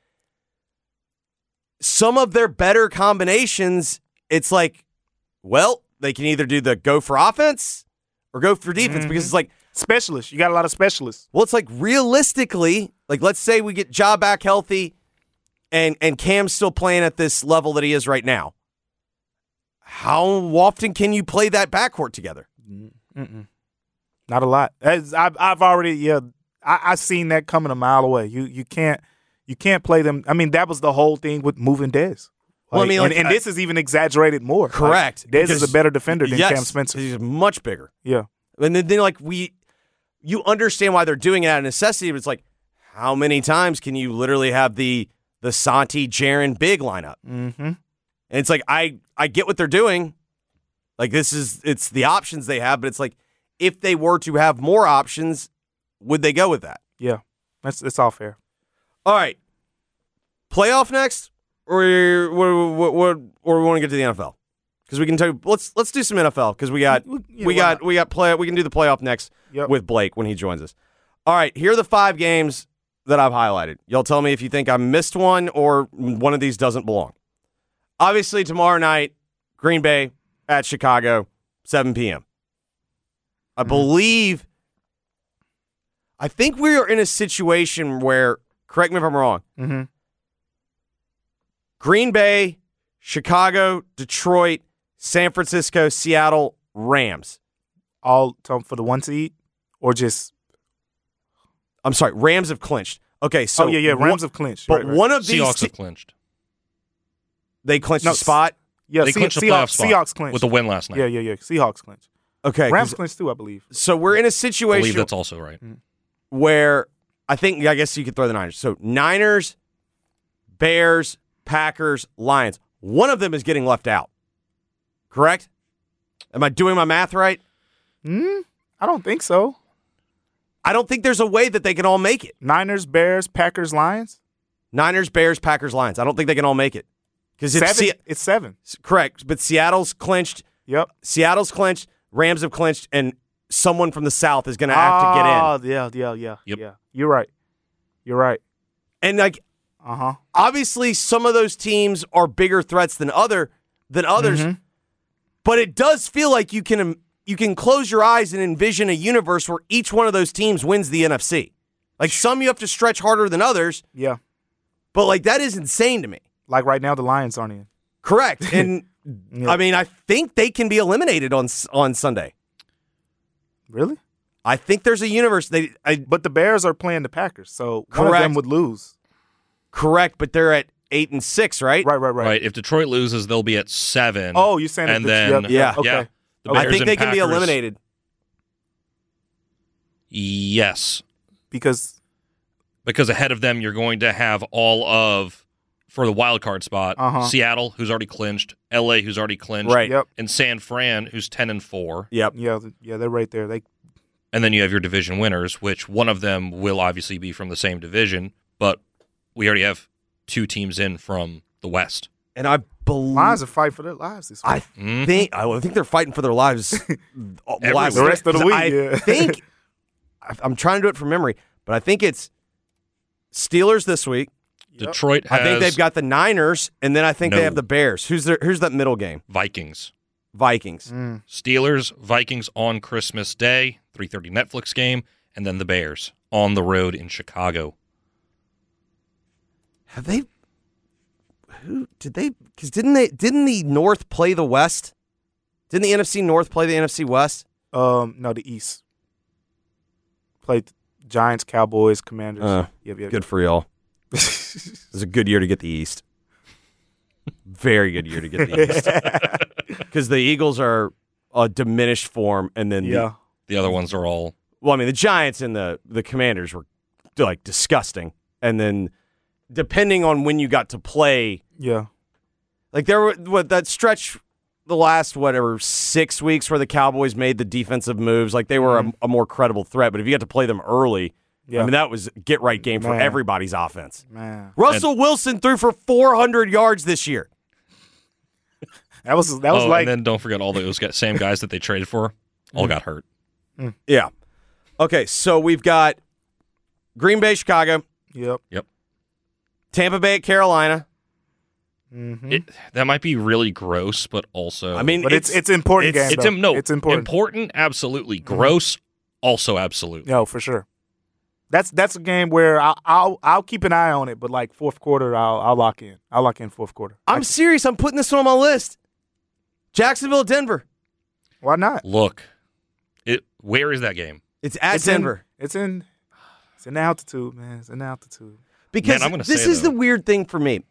Speaker 4: some of their better combinations, it's like, well, they can either do the go for offense or go for defense
Speaker 6: Mm-hmm.
Speaker 4: because it's like,
Speaker 6: Specialists. You got a lot of specialists.
Speaker 4: well, it's like realistically, like let's say we get Ja back healthy and, and Cam's still playing at this level that he is right now. How often can you play that backcourt together?
Speaker 6: Mm-mm. Not a lot. As I've, I've already, yeah, I, I seen that coming a mile away. You you can't you can't play them. I mean, that was the whole thing with moving Dez.
Speaker 4: Well, I mean,
Speaker 6: and,
Speaker 4: like,
Speaker 6: and
Speaker 4: I-
Speaker 6: this is even exaggerated more.
Speaker 4: Correct.
Speaker 6: Like, Dez is
Speaker 4: because-
Speaker 6: a better defender than
Speaker 4: yes,
Speaker 6: Cam Spencer.
Speaker 4: He's much bigger.
Speaker 6: Yeah.
Speaker 4: And then, then like we, you understand why they're doing it out of necessity. But it's like, how many times can you literally have the the Santi, Jaren big lineup?
Speaker 6: Mm-hmm.
Speaker 4: And it's like I I get what they're doing. Like this is it's the options they have, but it's like if they were to have more options, would they go with that?
Speaker 6: Yeah. That's that's all fair.
Speaker 4: All right, playoff next, or what? What? what or we want to get to the N F L because we can tell. Let's let's do some N F L because we got
Speaker 6: Yeah,
Speaker 4: we
Speaker 6: why
Speaker 4: got
Speaker 6: not?
Speaker 4: we got play. We can do the playoff next
Speaker 6: Yep.
Speaker 4: with Blake when he joins us. All right, here are the five games that I've highlighted. Y'all tell me if you think I missed one or one of these doesn't belong. Obviously, tomorrow night, Green Bay at Chicago, seven p.m. I believe, I think we are in a situation where, correct me if I'm wrong,
Speaker 6: Mm-hmm.
Speaker 4: Green Bay, Chicago, Detroit, San Francisco, Seattle, Rams.
Speaker 6: All time for the one seed, or just
Speaker 4: I'm sorry, Rams have clinched. Okay, so
Speaker 6: oh yeah yeah
Speaker 4: one-
Speaker 6: Rams have clinched.
Speaker 4: but
Speaker 6: right, right.
Speaker 4: one of these
Speaker 5: Seahawks
Speaker 4: te-
Speaker 5: have clinched.
Speaker 4: they clinched
Speaker 6: No,
Speaker 4: the spot.
Speaker 6: yeah
Speaker 5: They
Speaker 6: Se-
Speaker 5: clinched the
Speaker 6: Seahawks,
Speaker 5: playoff spot
Speaker 6: Seahawks clinched
Speaker 5: with a win last night.
Speaker 6: Yeah yeah yeah Seahawks clinched.
Speaker 4: Okay,
Speaker 6: Rams
Speaker 4: 'cause-
Speaker 6: clinched too, I believe.
Speaker 4: so we're in a
Speaker 5: I believe
Speaker 4: situation
Speaker 5: that's also right.
Speaker 4: where I think I guess you could throw the Niners. So Niners, Bears, Packers, Lions. One of them is getting left out. Correct? Am I doing my math right?
Speaker 6: Hmm. I don't think so.
Speaker 4: I don't think there's a way that they can all make it.
Speaker 6: Niners, Bears, Packers, Lions.
Speaker 4: Niners, Bears, Packers, Lions. I don't think they can all make it. Because it's
Speaker 6: Seven.
Speaker 4: Se-
Speaker 6: It's seven.
Speaker 4: correct, but Seattle's clinched.
Speaker 6: Yep.
Speaker 4: Seattle's clinched. Rams have clinched, and someone from the South is going to have to get in.
Speaker 6: Oh, yeah, yeah, yeah.
Speaker 5: Yep.
Speaker 6: Yeah. You're right. You're right.
Speaker 4: And like,
Speaker 6: Uh huh.
Speaker 4: obviously, some of those teams are bigger threats than other than others.
Speaker 6: Mhm.
Speaker 4: But it does feel like you can you can close your eyes and envision a universe where each one of those teams wins the N F C. Like some you have to stretch harder than others,
Speaker 6: Yeah.
Speaker 4: but like that is insane to me.
Speaker 6: Like right now, the Lions aren't in.
Speaker 4: Correct. And
Speaker 6: Yeah.
Speaker 4: I mean, I think they can be eliminated on on Sunday.
Speaker 6: Really?
Speaker 4: I think there's a universe they I,
Speaker 6: But the Bears are playing the Packers, so one of
Speaker 4: Correct.
Speaker 6: them would lose.
Speaker 4: correct, but they're at eight and six, right?
Speaker 6: Right, right, right.
Speaker 5: Right. If Detroit loses, they'll be at seven.
Speaker 6: Oh, you're saying
Speaker 5: and
Speaker 6: that
Speaker 5: then
Speaker 6: the,
Speaker 4: Yeah.
Speaker 6: Okay.
Speaker 5: yeah. The
Speaker 4: I
Speaker 5: Bears
Speaker 4: think
Speaker 5: and
Speaker 4: they can be
Speaker 5: Packers-
Speaker 4: eliminated.
Speaker 5: Yes,
Speaker 6: Because
Speaker 5: because ahead of them, you're going to have all of for the wild card spot.
Speaker 6: Uh-huh.
Speaker 5: Seattle, who's already clinched. L A, who's already clinched.
Speaker 4: Right.
Speaker 6: yep,
Speaker 5: And San Fran, who's ten and four.
Speaker 4: Yep.
Speaker 6: yeah, th- yeah, they're right there. They
Speaker 5: And then you have your division winners, which one of them will obviously be from the same division, but we already have two teams in from the West.
Speaker 4: And I believe
Speaker 6: Lions are fighting for their lives this week.
Speaker 4: I
Speaker 5: Mhm.
Speaker 4: think I think they're fighting for their lives. uh, last
Speaker 6: The rest of the
Speaker 4: week.
Speaker 6: week,
Speaker 4: I
Speaker 6: yeah.
Speaker 4: think I- I'm trying to do it from memory, but I think it's Steelers this week.
Speaker 5: Detroit has
Speaker 4: I think they've got the Niners, and then I think they
Speaker 5: No.
Speaker 4: have the Bears. Who's their, Who's that middle game?
Speaker 5: Vikings.
Speaker 4: Vikings.
Speaker 6: Mm.
Speaker 5: Steelers, Vikings on Christmas Day, three thirty Netflix game, and then the Bears on the road in Chicago.
Speaker 4: Have they? Who did they? Because didn't they? Didn't the North play the West? Didn't the N F C North play the N F C West?
Speaker 6: Um, no, the East played Giants, Cowboys, Commanders.
Speaker 4: Uh,
Speaker 6: yep, yep,
Speaker 4: Good for y'all. It was a good year to get the East. Very good year to get the East. Because the Eagles are a diminished form, and then
Speaker 6: yeah.
Speaker 5: The other ones are all
Speaker 4: the, well, I mean, the Giants and the the Commanders were like disgusting, and then depending on when you got to play,
Speaker 6: Yeah.
Speaker 4: like there were what that stretch. The last whatever six weeks where the Cowboys made the defensive moves, like they were a, a more credible threat. But if you got to play them early,
Speaker 6: Yeah.
Speaker 4: I mean that was get right game for
Speaker 6: Man.
Speaker 4: everybody's offense.
Speaker 6: Man.
Speaker 4: Russell Wilson threw for four hundred yards this year.
Speaker 6: That was that was
Speaker 5: oh,
Speaker 6: like
Speaker 5: and then don't forget all those guys, same guys that they traded for all
Speaker 6: Mm.
Speaker 5: got hurt.
Speaker 4: Yeah. Okay, so we've got Green Bay, Chicago,
Speaker 6: yep.
Speaker 4: Tampa Bay at Carolina.
Speaker 6: Mm-hmm.
Speaker 5: It, that might be really gross, but also
Speaker 4: I mean,
Speaker 6: But it's it's important
Speaker 4: it's-
Speaker 6: game.
Speaker 5: it's
Speaker 6: though.
Speaker 5: im- no
Speaker 6: it's important.
Speaker 5: important, absolutely. Gross, also absolute.
Speaker 6: No, for sure. That's that's a game where I'll, I'll I'll keep an eye on it, but like fourth quarter, I'll I'll lock in. I'll lock in fourth quarter.
Speaker 4: I'm
Speaker 6: Like,
Speaker 4: serious. I'm putting this one on my list. Jacksonville, Denver.
Speaker 6: why not?
Speaker 5: Look, it. Where is that game?
Speaker 4: It's at
Speaker 6: It's
Speaker 4: Denver.
Speaker 6: In, it's in it's in altitude, man. It's in altitude.
Speaker 4: Because
Speaker 5: Man, I'm gonna
Speaker 4: this
Speaker 5: say,
Speaker 4: is
Speaker 5: though-
Speaker 4: the weird thing for me.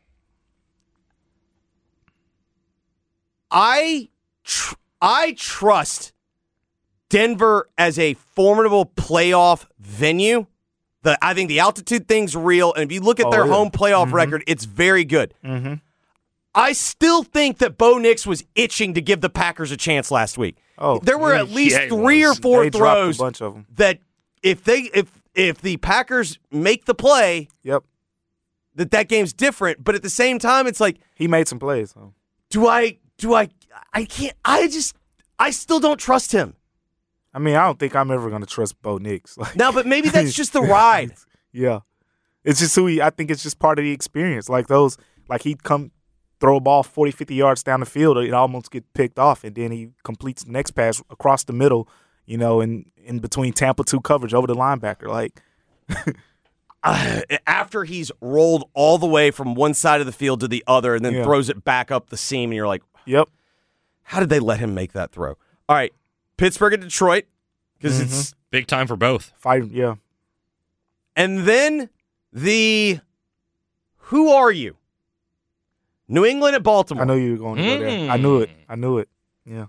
Speaker 4: I tr- I trust Denver as a formidable playoff venue. The I think the altitude thing's real, and if you look at
Speaker 6: Oh,
Speaker 4: their
Speaker 6: yeah.
Speaker 4: home playoff
Speaker 6: Mhm.
Speaker 4: record, it's very good.
Speaker 6: Mm-hmm.
Speaker 4: I still think that Bo Nix was itching to give the Packers a chance last week.
Speaker 6: Oh,
Speaker 4: There were
Speaker 6: yeah,
Speaker 4: at least
Speaker 5: yeah, he
Speaker 4: three
Speaker 5: was.
Speaker 4: or four
Speaker 6: They dropped
Speaker 4: throws
Speaker 6: a bunch of them.
Speaker 4: that if they if if the Packers make the play,
Speaker 6: Yep,
Speaker 4: that that game's different. But at the same time, it's like,
Speaker 6: he made some plays. So.
Speaker 4: do I do I I can't I just I still don't trust him.
Speaker 6: I mean, I don't think I'm ever gonna trust Bo Nix. Like,
Speaker 4: Now, but maybe that's just the ride.
Speaker 6: yeah, it's just who he. I think it's just part of the experience. Like those, like he'd come throw a ball forty, fifty yards down the field, it almost get picked off, and then he completes the next pass across the middle. You know, in in between Tampa two coverage over the linebacker. Like,
Speaker 4: Uh, after he's rolled all the way from one side of the field to the other and then
Speaker 6: Yeah.
Speaker 4: throws it back up the seam, and you're like,
Speaker 6: yep,
Speaker 4: how did they let him make that throw? All right, Pittsburgh and Detroit, because
Speaker 6: Mm-hmm.
Speaker 4: it's
Speaker 5: Big time for both.
Speaker 6: fight. Yeah,
Speaker 4: and then the who are you? New England at Baltimore.
Speaker 6: I knew you were going to go there. I knew it. I knew it. Yeah,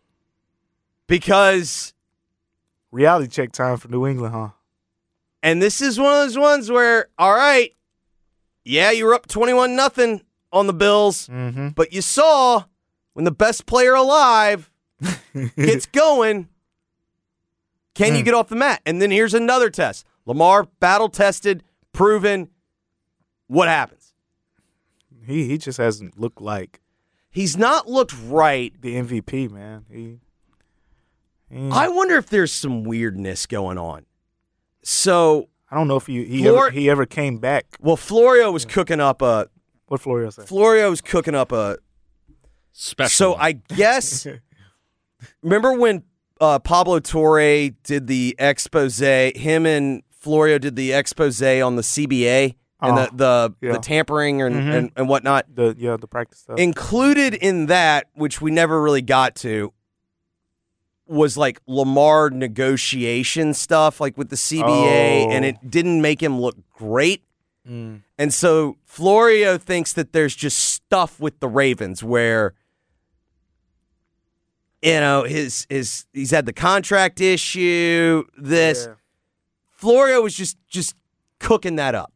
Speaker 4: Because
Speaker 6: reality check time for New England, huh?
Speaker 4: and this is one of those ones where, all right, yeah, you were up twenty-one nothing on the Bills,
Speaker 6: Mm-hmm.
Speaker 4: but you saw when the best player alive gets going, can you
Speaker 6: Mm.
Speaker 4: get off the mat? And then here's another test. Lamar, battle tested, proven. What happens?
Speaker 6: He he just hasn't looked like
Speaker 4: He's not looked right.
Speaker 6: the M V P, man. He, he
Speaker 4: I wonder if there's some weirdness going on. So,
Speaker 6: I don't know if he he,
Speaker 4: Flor-
Speaker 6: ever, he ever came back.
Speaker 4: well, Florio was cooking up a
Speaker 6: What Florio say?
Speaker 4: Florio was cooking up a
Speaker 5: Special.
Speaker 4: So
Speaker 5: one.
Speaker 4: I guess remember when uh, Pablo Torre did the expose? Him and Florio did the expose on the C B A and
Speaker 6: Oh,
Speaker 4: the the,
Speaker 6: yeah.
Speaker 4: the tampering and,
Speaker 6: Mhm.
Speaker 4: and, and whatnot.
Speaker 6: The yeah the practice stuff.
Speaker 4: Included in that, which we never really got to, was like Lamar negotiation stuff, like with the C B A,
Speaker 6: Oh.
Speaker 4: and it didn't make him look great.
Speaker 6: Mm.
Speaker 4: And so Florio thinks that there's just stuff with the Ravens where, you know, his his he's had the contract issue. This
Speaker 6: Yeah.
Speaker 4: Florio was just just cooking that up.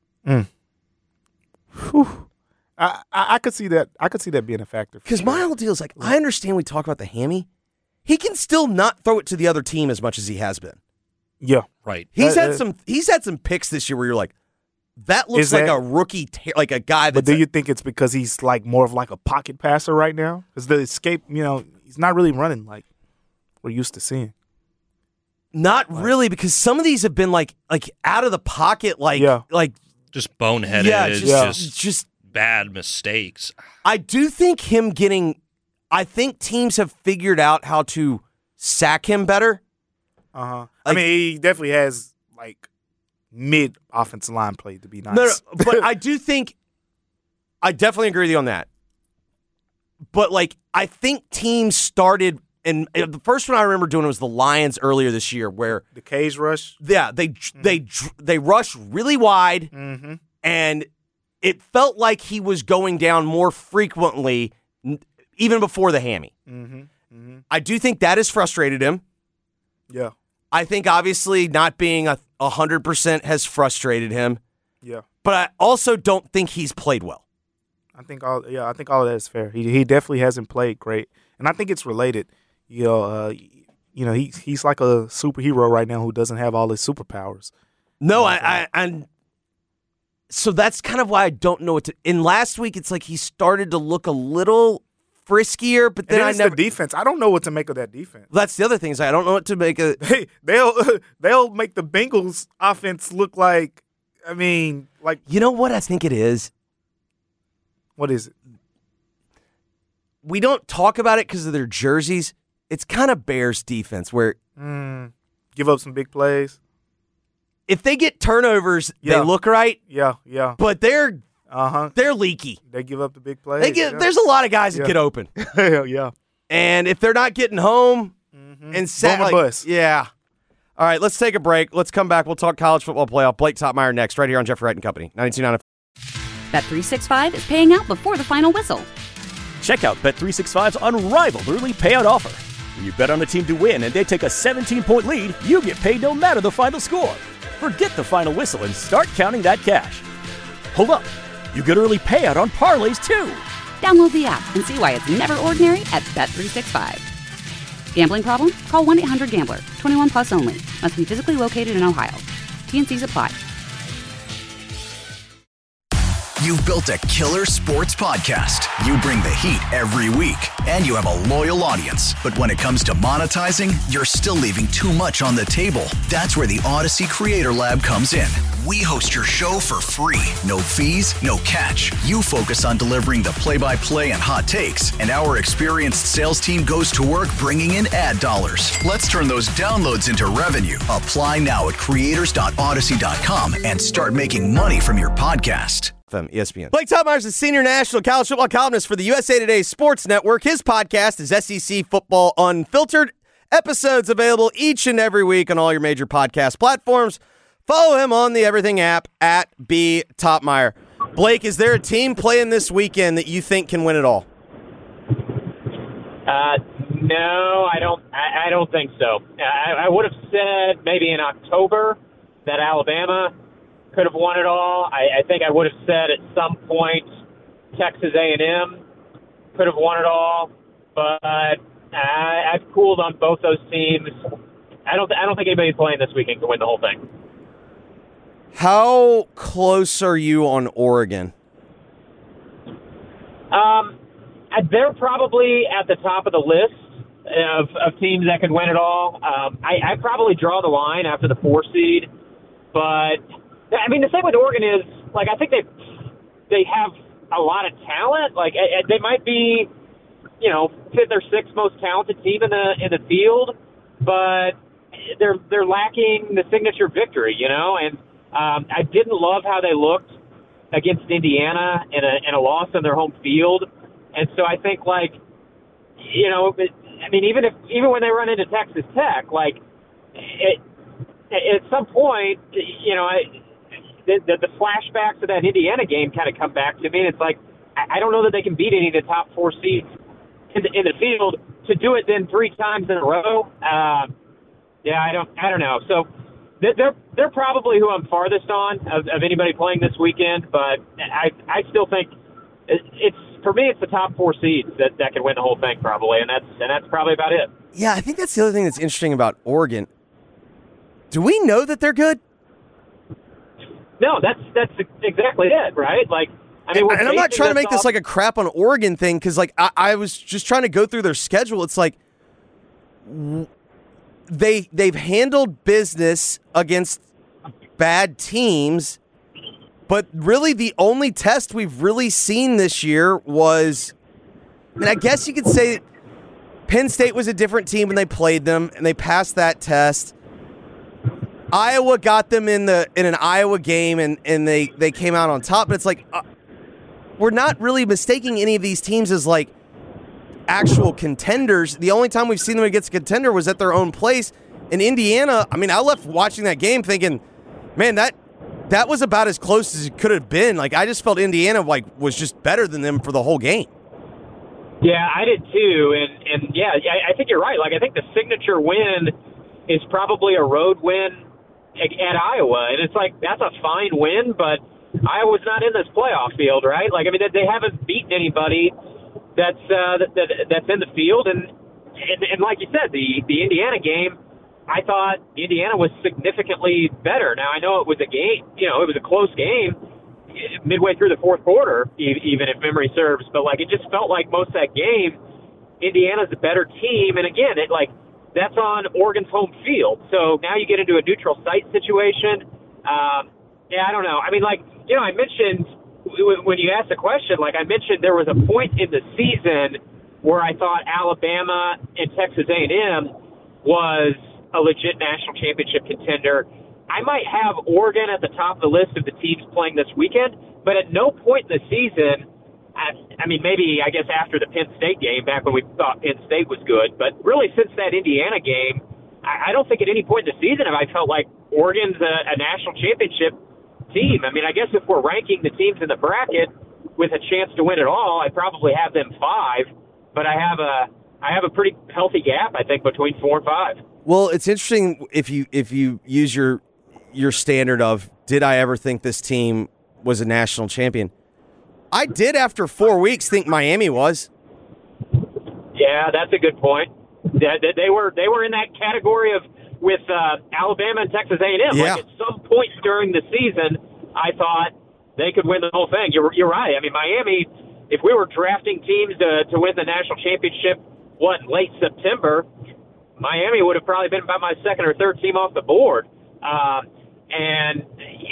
Speaker 6: Whew. I, I I could see that. I could see that being a factor. for
Speaker 4: Because
Speaker 6: sure.
Speaker 4: my whole deal is like, I understand we talk about the hammy. He can still not throw it to the other team as much as he has been.
Speaker 6: yeah,
Speaker 5: right.
Speaker 4: He's
Speaker 6: Uh,
Speaker 4: had
Speaker 6: uh,
Speaker 4: some. He's had some picks this year where you're like, that looks
Speaker 6: Is
Speaker 4: like
Speaker 6: that-
Speaker 4: a rookie, ta- like a guy
Speaker 6: but
Speaker 4: that's
Speaker 6: do you think it's because he's like more of like a pocket passer right now? Because the escape, you know, he's not really running like we're used to seeing.
Speaker 4: not really, because some of these have been like like out of the pocket, like
Speaker 6: Yeah.
Speaker 4: like
Speaker 5: Just boneheaded.
Speaker 4: yeah, just,
Speaker 6: Yeah.
Speaker 5: Just
Speaker 4: just.
Speaker 5: bad mistakes.
Speaker 4: I do think him getting. I think teams have figured out how to sack him better.
Speaker 6: Uh huh. I
Speaker 4: Like-
Speaker 6: mean, he definitely has like mid offensive line play to be nice.
Speaker 4: No, no, but I do think I definitely agree with you on that. But like, I think teams started, and uh, the first one I remember doing was the Lions earlier this year, where
Speaker 6: the cage rush.
Speaker 4: yeah, they they they rushed really wide,
Speaker 6: Mm-hmm.
Speaker 4: and it felt like he was going down more frequently, n- even before the hammy.
Speaker 6: Mm-hmm. Mm-hmm.
Speaker 4: I do think that has frustrated him.
Speaker 6: Yeah.
Speaker 4: I think obviously not being a a hundred percent has frustrated him,
Speaker 6: Yeah.
Speaker 4: but I also don't think he's played well.
Speaker 6: I think all yeah, I think all of that is fair. He he definitely hasn't played great, and I think it's related. You know, uh, you know, he's he's like a superhero right now who doesn't have all his superpowers.
Speaker 4: No,
Speaker 6: Like
Speaker 4: I, I and so that's kind of why I don't know what to. In last week, it's like he started to look a little friskier, but then,
Speaker 6: then
Speaker 4: I
Speaker 6: it's
Speaker 4: never.
Speaker 6: The defense. I don't know what to make of that defense.
Speaker 4: That's the other thing is I don't know what to make of.
Speaker 6: They they'll they'll make the Bengals offense look like. I mean, like
Speaker 4: you know what I think it is.
Speaker 6: What is it?
Speaker 4: We don't talk about it because of their jerseys. It's kind of Bears defense where
Speaker 6: mm, give up some big plays.
Speaker 4: If they get turnovers,
Speaker 6: Yeah.
Speaker 4: they look right.
Speaker 6: Yeah, yeah.
Speaker 4: But they're
Speaker 6: Uh-huh.
Speaker 4: they're leaky.
Speaker 6: They give up the big plays.
Speaker 4: They get
Speaker 6: yeah.
Speaker 4: there's a lot of guys that
Speaker 6: Yeah.
Speaker 4: get open,
Speaker 6: yeah, yeah.
Speaker 4: and if they're not getting home
Speaker 6: Mm-hmm.
Speaker 4: and set,
Speaker 6: Boomer
Speaker 4: like,
Speaker 6: bust.
Speaker 4: yeah. All right, let's take a break. Let's come back. We'll talk college football playoff. Blake Topmeyer next, right here on Jeffrey Wright and Company, ninety-two point nine.
Speaker 1: Bet three sixty-five is paying out before the final whistle.
Speaker 2: Check out Bet three sixty-five's unrivaled early payout offer. When you bet on a team to win and they take a seventeen-point lead, you get paid no matter the final score. Forget the final whistle and start counting that cash. Hold up. You get early payout on parlays, too.
Speaker 1: Download the app and see why it's never ordinary at Bet three sixty-five. Gambling problem? Call one eight hundred gambler. twenty-one plus only. Must be physically located in Ohio. T N Cs apply.
Speaker 3: You've built a killer sports podcast. You bring the heat every week, and you have a loyal audience. But when it comes to monetizing, you're still leaving too much on the table. That's where the Odyssey Creator Lab comes in. We host your show for free. No fees, no catch. You focus on delivering the play-by-play and hot takes, and our experienced sales team goes to work bringing in ad dollars. Let's turn those downloads into revenue. Apply now at creators dot odyssey dot com and start making money from your podcast.
Speaker 4: F M, E S P N. Blake Topmeyer is the senior national college football columnist for the U S A Today Sports Network. His podcast is S E C Football Unfiltered. Episodes available each and every week on all your major podcast platforms. Follow him on the Everything app at B Topmeyer. Blake, is there a team playing this weekend that you think can win it all?
Speaker 7: Uh, no, I don't. I, I don't think so. I, I would have said maybe in October that Alabama could have won it all. I, I think I would have said at some point Texas A and M could have won it all, but I, I've cooled on both those teams. I don't. I don't think anybody playing this weekend can win the whole thing.
Speaker 4: How close are you on Oregon?
Speaker 7: Um, they're probably at the top of the list of, of teams that can win it all. Um, I, I probably draw the line after the four seed, but I mean the thing with Oregon is like I think they they have a lot of talent. Like they might be, you know, fifth or sixth most talented team in the in the field, but they're they're lacking the signature victory, you know. And um, I didn't love how they looked against Indiana in a in a loss on their home field, and so I think like, you know, I mean even if even when they run into Texas Tech, like it, at some point, you know, I, the, the the flashbacks of that Indiana game kind of come back to me, and it's like I, I don't know that they can beat any of the top four seeds in the, in the field. To do it then three times in a row, uh, yeah, I don't I don't know. So they're they're probably who I'm farthest on of, of anybody playing this weekend, but I I still think it, it's for me it's the top four seeds that, that can win the whole thing probably, and that's and that's probably about it.
Speaker 4: Yeah, I think that's the other thing that's interesting about Oregon. Do we know that they're good?
Speaker 7: No, that's that's exactly it, right? Like, I mean,
Speaker 4: and, and I'm not trying to make
Speaker 7: off-
Speaker 4: this like a crap on Oregon thing because, like, I, I was just trying to go through their schedule. It's like they they've handled business against bad teams, but really the only test we've really seen this year was, I mean, I guess you could say Penn State was a different team when they played them, and they passed that test. Iowa got them in the in an Iowa game, and, and they, they came out on top. But it's like uh, we're not really mistaking any of these teams as like actual contenders. The only time we've seen them against a contender was at their own place. In Indiana, I mean, I left watching that game thinking, man, that that was about as close as it could have been. Like I just felt Indiana like was just better than them for the whole game.
Speaker 7: Yeah, I did too, and and yeah, I think you're right. Like I think the signature win is probably a road win at Iowa, and it's like that's a fine win, but Iowa's not in this playoff field, right? Like I mean, they haven't beaten anybody that's uh, that, that that's in the field, and, and and like you said, the the Indiana game, I thought Indiana was significantly better. Now I know it was a game, you know, it was a close game, midway through the fourth quarter, even if memory serves. But, like, it just felt like most of that game, Indiana's a better team. And, again, it like that's on Oregon's home field. So now you get into a neutral site situation. Um, yeah, I don't know. I mean, like, you know, I mentioned when you asked the question, like I mentioned there was a point in the season where I thought Alabama and Texas A and M was a legit national championship contender. I might have Oregon at the top of the list of the teams playing this weekend, but at no point in the season, I, I mean, maybe, I guess, after the Penn State game, back when we thought Penn State was good, but really since that Indiana game, I, I don't think at any point in the season have I felt like Oregon's a, a national championship team. I mean, I guess if we're ranking the teams in the bracket with a chance to win it all, I'd probably have them five, but I have a I have a pretty healthy gap, I think, between four and five.
Speaker 4: Well, it's interesting if you if you use your your standard of, did I ever think this team was a national champion? I did after four weeks think Miami was.
Speaker 7: Yeah, that's a good point. They, they were they were in that category of with uh, Alabama and Texas A and M.
Speaker 4: Yeah.
Speaker 7: Like at some point during the season, I thought they could win the whole thing. You're you're right. I mean, Miami, if we were drafting teams to to win the national championship, what, late September, Miami would have probably been about my second or third team off the board. Um, and,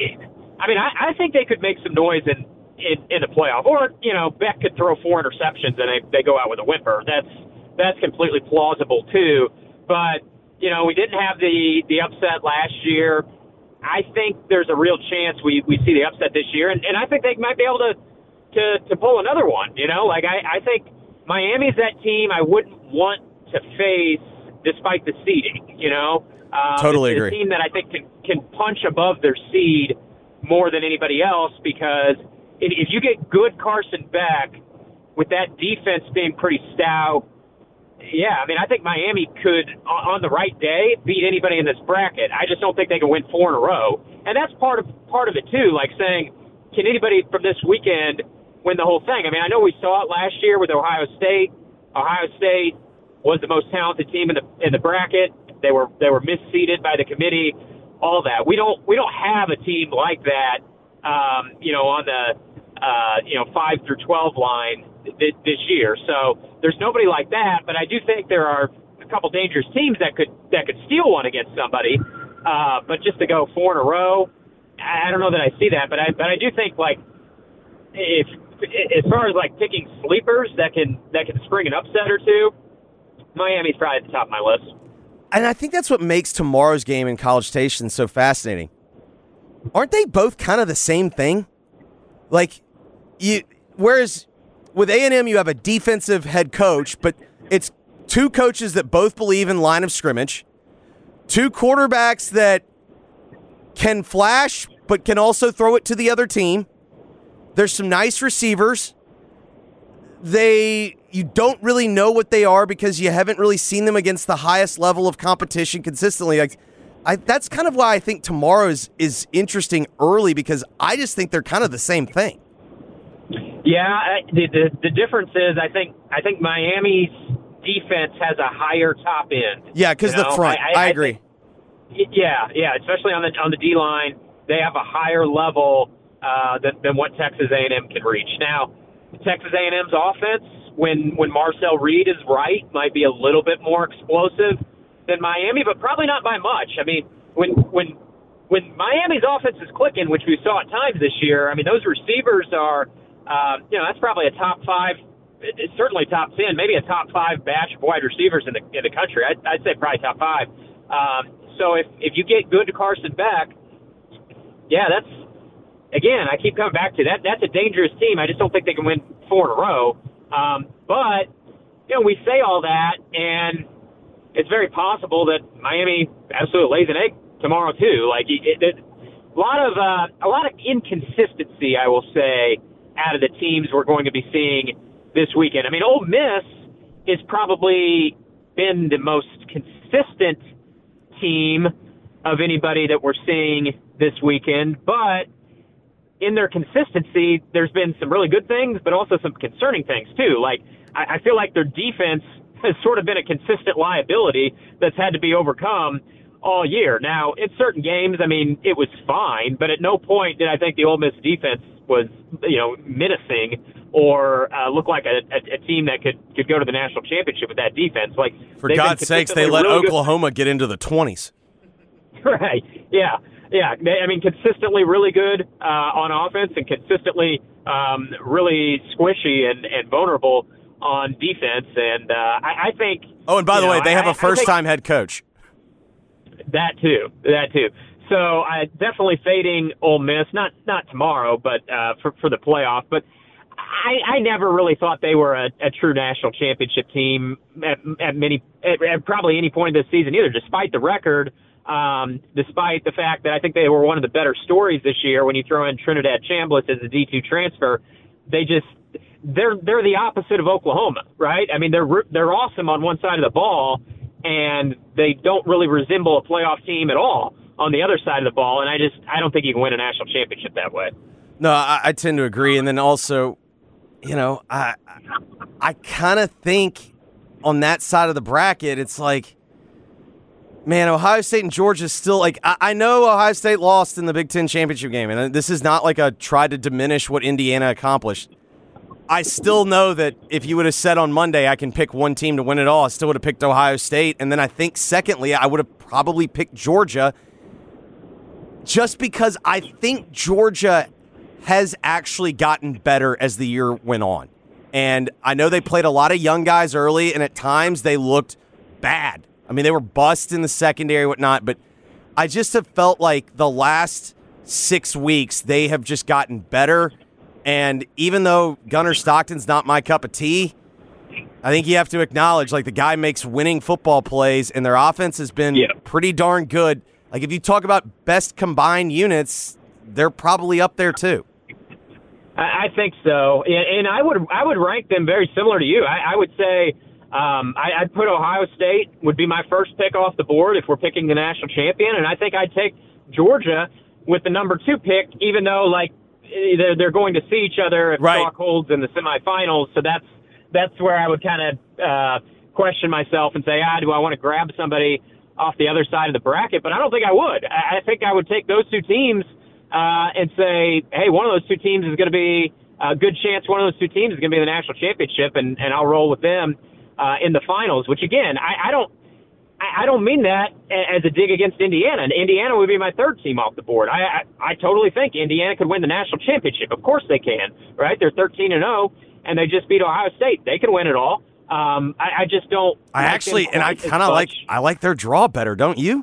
Speaker 7: I mean, I, I think they could make some noise in, in, in the playoff. Or, you know, Beck could throw four interceptions and they, they go out with a whimper. That's that's completely plausible, too. But, you know, we didn't have the, the upset last year. I think there's a real chance we, we see the upset this year. And, and I think they might be able to, to, to pull another one, you know? Like, I, I think Miami's that team I wouldn't want to face despite the seeding, you know? Um,
Speaker 4: totally
Speaker 7: it's
Speaker 4: agree.
Speaker 7: a team that I think can, can punch above their seed more than anybody else because if, if you get good Carson Beck with that defense being pretty stout, yeah, I mean, I think Miami could, on, on the right day, beat anybody in this bracket. I just don't think they can win four in a row. And that's part of part of it, too, like saying, can anybody from this weekend win the whole thing? I mean, I know we saw it last year with Ohio State. Ohio State was the most talented team in the in the bracket. They were they were misseeded by the committee. All that we don't we don't have a team like that. Um, you know, on the uh, you know five through twelve line th- this year. So there's nobody like that. But I do think there are a couple dangerous teams that could that could steal one against somebody. Uh, but just to go four in a row, I don't know that I see that. But I but I do think like if as far as like picking sleepers that can that can spring an upset or two, Miami's probably at the top of my list.
Speaker 4: And I think that's what makes tomorrow's game in College Station so fascinating. Aren't they both kind of the same thing? Like, you, whereas with A and M you have a defensive head coach, but it's two coaches that both believe in line of scrimmage, two quarterbacks that can flash but can also throw it to the other team. There's some nice receivers. They, you don't really know what they are because you haven't really seen them against the highest level of competition consistently. Like, I, that's kind of why I think tomorrow's is interesting early because I just think they're kind of the same thing.
Speaker 7: Yeah, I, the, the the difference is I think I think Miami's defense has a higher top end.
Speaker 4: Yeah, because
Speaker 7: you
Speaker 4: the
Speaker 7: know?
Speaker 4: front. I, I, I agree.
Speaker 7: Think, yeah, yeah, especially on the on the D line, they have a higher level uh, than than what Texas A and M can reach. Now, Texas A and M's offense, when when Marcel Reed is right, might be a little bit more explosive than Miami, but probably not by much. I mean, when when when Miami's offense is clicking, which we saw at times this year, I mean, those receivers are, uh, you know, that's probably a top five, it's certainly top ten, maybe a top five batch of wide receivers in the in the country. I'd, I'd say probably top five. Um, so if if you get good to Carson Beck, yeah, that's. Again, I keep coming back to that. That's a dangerous team. I just don't think they can win four in a row. Um, but, you know, we say all that, and it's very possible that Miami absolutely lays an egg tomorrow, too. Like, it, it, a lot of uh, a lot of inconsistency, I will say, out of the teams we're going to be seeing this weekend. I mean, Ole Miss has probably been the most consistent team of anybody that we're seeing this weekend, but in their consistency, there's been some really good things, but also some concerning things, too. Like, I, I feel like their defense has sort of been a consistent liability that's had to be overcome all year. Now, in certain games, I mean, it was fine, but at no point did I think the Ole Miss defense was, you know, menacing or uh, looked like a, a, a team that could, could go to the national championship with that defense. Like,
Speaker 4: for God's sakes, they let really Oklahoma good. get into the twenties.
Speaker 7: Right. Yeah. Yeah. They, I mean, consistently really good uh, on offense and consistently um, really squishy and, and vulnerable on defense. And uh, I, I think.
Speaker 4: Oh, and by the
Speaker 7: know,
Speaker 4: way, they have
Speaker 7: I,
Speaker 4: a first-time head coach.
Speaker 7: That too. That too. So I definitely fading Ole Miss. Not not tomorrow, but uh, for for the playoff. But I, I never really thought they were a, a true national championship team at, at many at, at probably any point of this season either. Despite the record, um, despite the fact that I think they were one of the better stories this year. When you throw in Trinidad Chambliss as a D two transfer, they just they're they're the opposite of Oklahoma, right? I mean, they're they're awesome on one side of the ball, and they don't really resemble a playoff team at all on the other side of the ball. And I just I don't think you can win a national championship that way.
Speaker 4: No, I, I tend to agree. And then also, you know, I I kind of think on that side of the bracket, it's like, man, Ohio State and Georgia still, like, I, I know Ohio State lost in the Big Ten championship game, and this is not like a try to diminish what Indiana accomplished. I still know that if you would have said on Monday I can pick one team to win it all, I still would have picked Ohio State. And then I think, secondly, I would have probably picked Georgia just because I think Georgia has actually gotten better as the year went on. And I know they played a lot of young guys early, and at times they looked bad. I mean, they were bust in the secondary and whatnot, but I just have felt like the last six weeks they have just gotten better. And even though Gunnar Stockton's not my cup of tea, I think you have to acknowledge, like, the guy makes winning football plays, and their offense has been yeah. pretty darn good. Like, if you talk about best combined units, they're probably up there too.
Speaker 7: I think so, and I would I would rank them very similar to you. I, I would say um, I, I'd put Ohio State would be my first pick off the board if we're picking the national champion, and I think I'd take Georgia with the number two pick, even though, like, they're, they're going to see each other if
Speaker 4: right.
Speaker 7: Chalk holds in the semifinals. So that's that's where I would kind of uh, question myself and say, ah, do I want to grab somebody off the other side of the bracket? But I don't think I would. I, I think I would take those two teams uh, and say, hey, one of those two teams is going to be a good chance. One of those two teams is going to be in the national championship, and, and I'll roll with them uh, in the finals. Which again, I, I don't. I don't mean that as a dig against Indiana. And Indiana would be my third team off the board. I, I I totally think Indiana could win the national championship. Of course they can, right? They're thirteen and oh, and they just beat Ohio State. They can win it all. Um, I, I just don't.
Speaker 4: I actually, and I kind of like I like their draw better, don't you?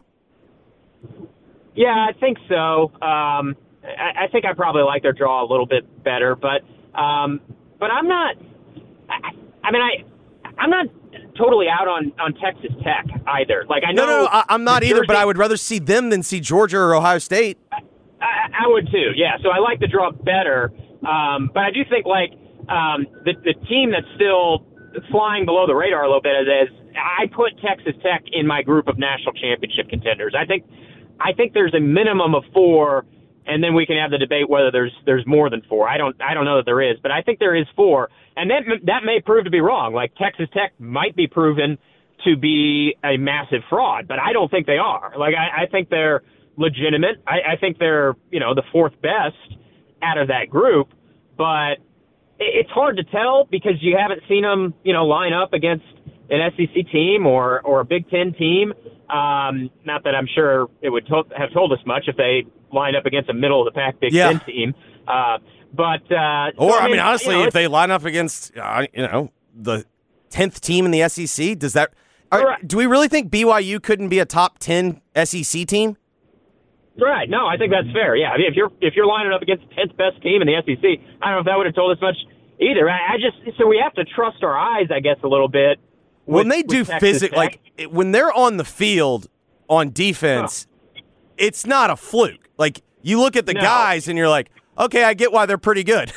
Speaker 7: Yeah, I think so. Um, I, I think I probably like their draw a little bit better, but um, but I'm not. I, I mean, I I'm not. totally out on, on Texas Tech either. Like I know,
Speaker 4: no, no, no I, I'm not either. Jersey, but I would rather see them than see Georgia or Ohio State.
Speaker 7: I, I, I would too. Yeah. So I like the draw better. Um, but I do think like um, the the team that's still flying below the radar a little bit is, is I put Texas Tech in my group of national championship contenders. I think I think there's a minimum of four, and then we can have the debate whether there's there's more than four. I don't I don't know that there is, but I think there is four. And that that may prove to be wrong. Like Texas Tech might be proven to be a massive fraud, but I don't think they are. Like I, I think they're legitimate. I, I think they're you know the fourth best out of that group. But it's hard to tell because you haven't seen them you know line up against an S E C team or or a Big Ten team. Um, not that I'm sure it would to- have told us much if they line up against a middle of the pack Big
Speaker 4: yeah.
Speaker 7: Ten team. Uh, But uh,
Speaker 4: or
Speaker 7: so,
Speaker 4: I mean, honestly,
Speaker 7: you know,
Speaker 4: if they line up against uh, you know the tenth team in the S E C, does that? Are,
Speaker 7: right.
Speaker 4: Do we really think B Y U couldn't be a top ten S E C team?
Speaker 7: Right. No, I think that's fair. Yeah. I mean, if you're if you're lining up against the tenth best team in the S E C, I don't know if that would have told us much either. I, I just so we have to trust our eyes, I guess, a little bit. With,
Speaker 4: when they do physical, like it, when they're on the field on defense, huh. it's not a fluke. Like you look at the no. guys and you're like, okay, I get why they're pretty good.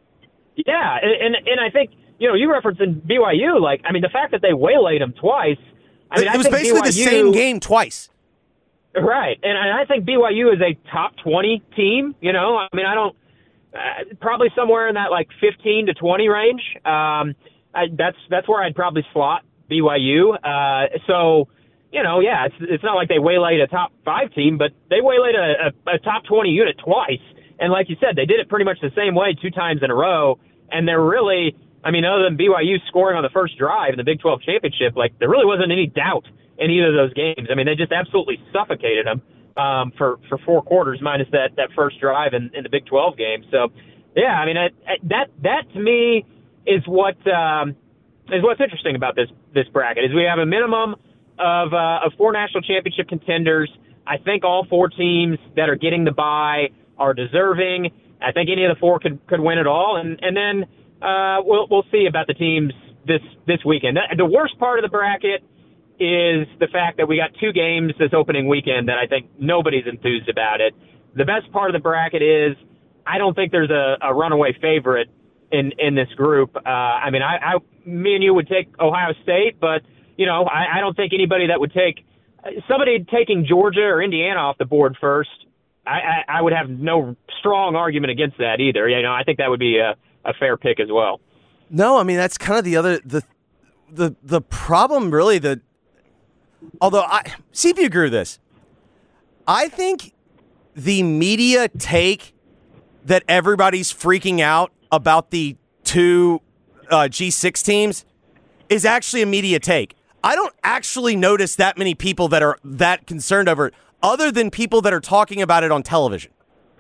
Speaker 7: Yeah, and, and and I think, you know, you referenced in B Y U, like, I mean, the fact that they waylaid them twice. I mean,
Speaker 4: it
Speaker 7: I
Speaker 4: was
Speaker 7: think
Speaker 4: basically
Speaker 7: B Y U,
Speaker 4: the same game twice.
Speaker 7: Right, and, and I think B Y U is a top twenty team, you know. I mean, I don't, uh, probably somewhere in that, like, fifteen to twenty range. Um, I, that's that's where I'd probably slot B Y U. Uh, so, you know, yeah, it's it's not like they waylaid a top five team, but they waylaid a, a, a top twenty unit twice. And like you said, they did it pretty much the same way two times in a row. And they're really, I mean, other than B Y U scoring on the first drive in the Big twelve championship, like there really wasn't any doubt in either of those games. I mean, they just absolutely suffocated them um, for, for four quarters minus that, that first drive in, in the Big twelve game. So, yeah, I mean, I, I, that that to me is what um, is what's interesting about this this bracket is we have a minimum of, uh, of four national championship contenders. I think all four teams that are getting the bye are deserving. I think any of the four could could win it all, and and then uh, we'll we'll see about the teams this this weekend. The worst part of the bracket is the fact that we got two games this opening weekend that I think nobody's enthused about it. The best part of the bracket is I don't think there's a, a runaway favorite in in this group. Uh, I mean, I, I me and you would take Ohio State, but you know, I, I don't think anybody that would take somebody taking Georgia or Indiana off the board first. I, I, I would have no strong argument against that either. You know, I think that would be a, a fair pick as well.
Speaker 4: No, I mean that's kind of the other the the the problem really. The although I see if you agree with this, I think the media take that everybody's freaking out about the two uh, G six teams is actually a media take. I don't actually notice that many people that are that concerned over it, other than people that are talking about it on television.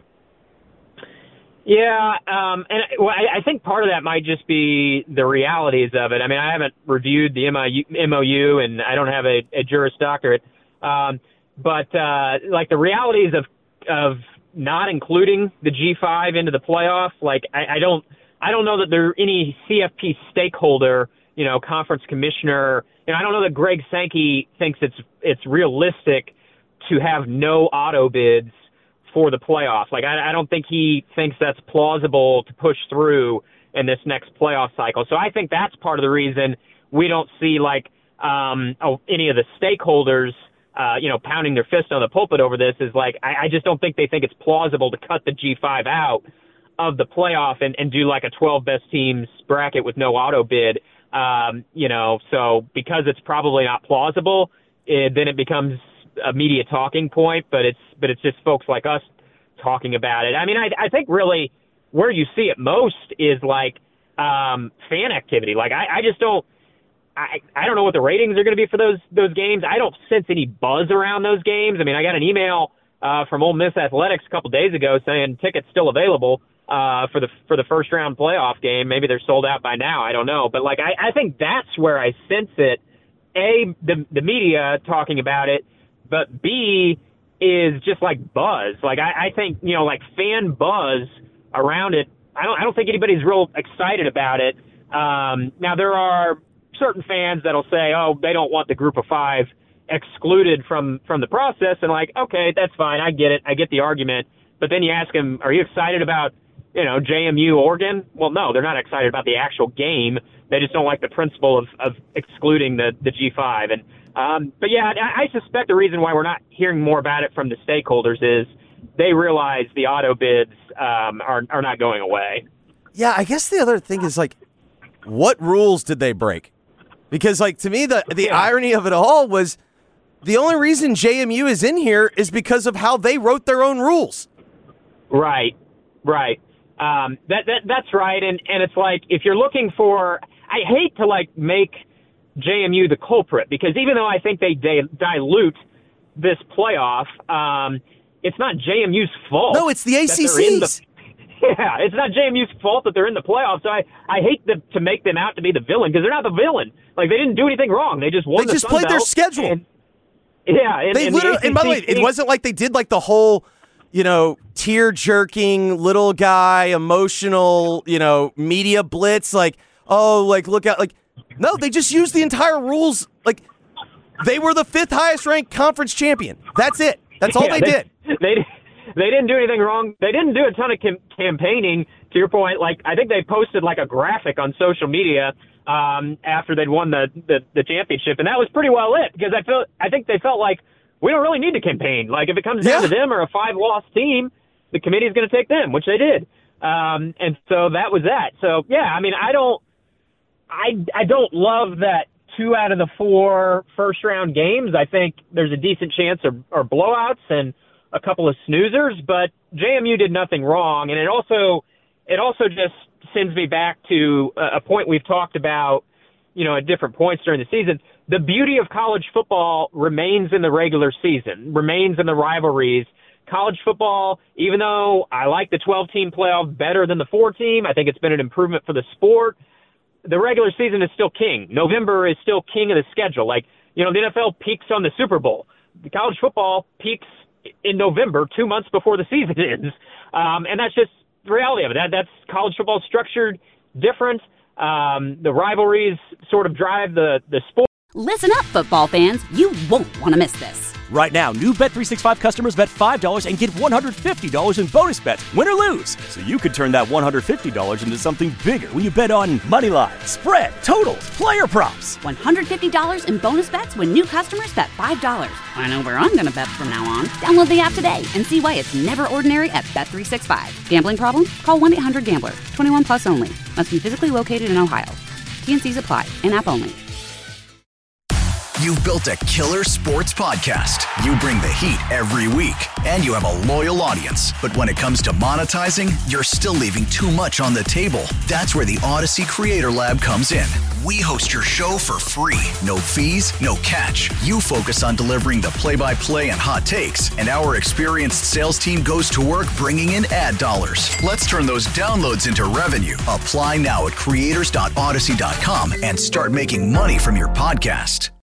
Speaker 7: Yeah, um, and well, I, I think part of that might just be the realities of it. I mean, I haven't reviewed the M O U, and I don't have a, a Juris Doctorate, um, but uh, like the realities of of not including the G five into the playoff, like I, I don't, I don't know that there any C F P stakeholder, you know, conference commissioner. You know, I don't know that Greg Sankey thinks it's it's realistic to have no auto bids for the playoffs. Like, I, I don't think he thinks that's plausible to push through in this next playoff cycle. So I think that's part of the reason we don't see, like, um, oh, any of the stakeholders, uh, you know, pounding their fist on the pulpit over this is, like, I, I just don't think they think it's plausible to cut the G five out of the playoff and, and do, like, a twelve best teams bracket with no auto bid. Um, you know, so because it's probably not plausible, it, then it becomes a media talking point, but it's but it's just folks like us talking about it. I mean, I, I think really where you see it most is like um, fan activity. Like I, I just don't I, I don't know what the ratings are going to be for those those games. I don't sense any buzz around those games. I mean, I got an email uh, from Ole Miss Athletics a couple days ago saying tickets still available uh, for the for the first round playoff game. Maybe they're sold out by now. I don't know, but like I, I think that's where I sense it. A the the media talking about it. But B is just like buzz. Like I, I think, you know, like fan buzz around it. I don't I don't think anybody's real excited about it. Um, now there are certain fans that'll say, oh, they don't want the group of five excluded from, from the process. And like, okay, that's fine. I get it. I get the argument. But then you ask them, are you excited about, you know, J M U Oregon? Well, no, they're not excited about the actual game. They just don't like the principle of, of excluding the, the G five. And, Um, but yeah, I, I suspect the reason why we're not hearing more about it from the stakeholders is they realize the auto bids um, are are not going away.
Speaker 4: Yeah, I guess the other thing is like, what rules did they break? Because like to me, the the yeah. irony of it all was the only reason J M U is in here is because of how they wrote their own rules.
Speaker 7: Right, right. Um, that that that's right. And and it's like if you're looking for, I hate to like make J M U the culprit, because even though I think they di- dilute this playoff, um, it's not J M U's fault.
Speaker 4: No, it's the A C C's.
Speaker 7: The, yeah, it's not J M U's fault that they're in the playoffs. So I, I hate the, to make them out to be the villain, because they're not the villain. Like, they didn't do anything wrong. They just won
Speaker 4: They
Speaker 7: the
Speaker 4: just
Speaker 7: Sun
Speaker 4: played
Speaker 7: Belt,
Speaker 4: their schedule.
Speaker 7: And, yeah. And,
Speaker 4: they
Speaker 7: and,
Speaker 4: literally,
Speaker 7: the
Speaker 4: and by the way, it wasn't like they did like the whole, you know, tear-jerking, little guy, emotional, you know, media blitz. Like, oh, like, look out. Like, no, they just used the entire rules. Like, they were the fifth highest ranked conference champion. That's it. That's all
Speaker 7: yeah,
Speaker 4: they,
Speaker 7: they
Speaker 4: did.
Speaker 7: They they didn't do anything wrong. They didn't do a ton of cam- campaigning. To your point, like I think they posted like a graphic on social media um, after they'd won the, the the championship, and that was pretty well it, because I felt I think they felt like we don't really need to campaign. Like if it comes down
Speaker 4: yeah.
Speaker 7: to them or a five loss team, the committee's going to take them, which they did, um, and so that was that. So yeah, I mean I don't. I, I don't love that two out of the four first round games. I think there's a decent chance are, are blowouts, and a couple of snoozers, but J M U did nothing wrong. And it also, it also just sends me back to a point we've talked about, you know, at different points during the season. The beauty of college football remains in the regular season, remains in the rivalries. College football, even though I like the twelve-team playoff better than the four-team, I think it's been an improvement for the sport. The regular season is still king. November is still king of the schedule. Like, you know, the N F L peaks on the Super Bowl. The college football peaks in November, two months before the season ends. Um, and that's just the reality of it. That, that's college football structured different. Um, the rivalries sort of drive the, the sport.
Speaker 1: Listen up, football fans. You won't want to miss this.
Speaker 2: Right now, new Bet three sixty-five customers bet five dollars and get one hundred fifty dollars in bonus bets, win or lose. So you could turn that one hundred fifty dollars into something bigger when you bet on money line, spread, totals, player props.
Speaker 1: one hundred fifty dollars in bonus bets when new customers bet five dollars. I know where I'm going to bet from now on. Download the app today and see why it's never ordinary at Bet three sixty-five. Gambling problem? Call one eight hundred gambler. twenty-one plus only. Must be physically located in Ohio. T N Cs apply. In-app only.
Speaker 3: You've built a killer sports podcast. You bring the heat every week, and you have a loyal audience. But when it comes to monetizing, you're still leaving too much on the table. That's where the Odyssey Creator Lab comes in. We host your show for free. No fees, no catch. You focus on delivering the play-by-play and hot takes, and our experienced sales team goes to work bringing in ad dollars. Let's turn those downloads into revenue. Apply now at creators dot odyssey dot com and start making money from your podcast.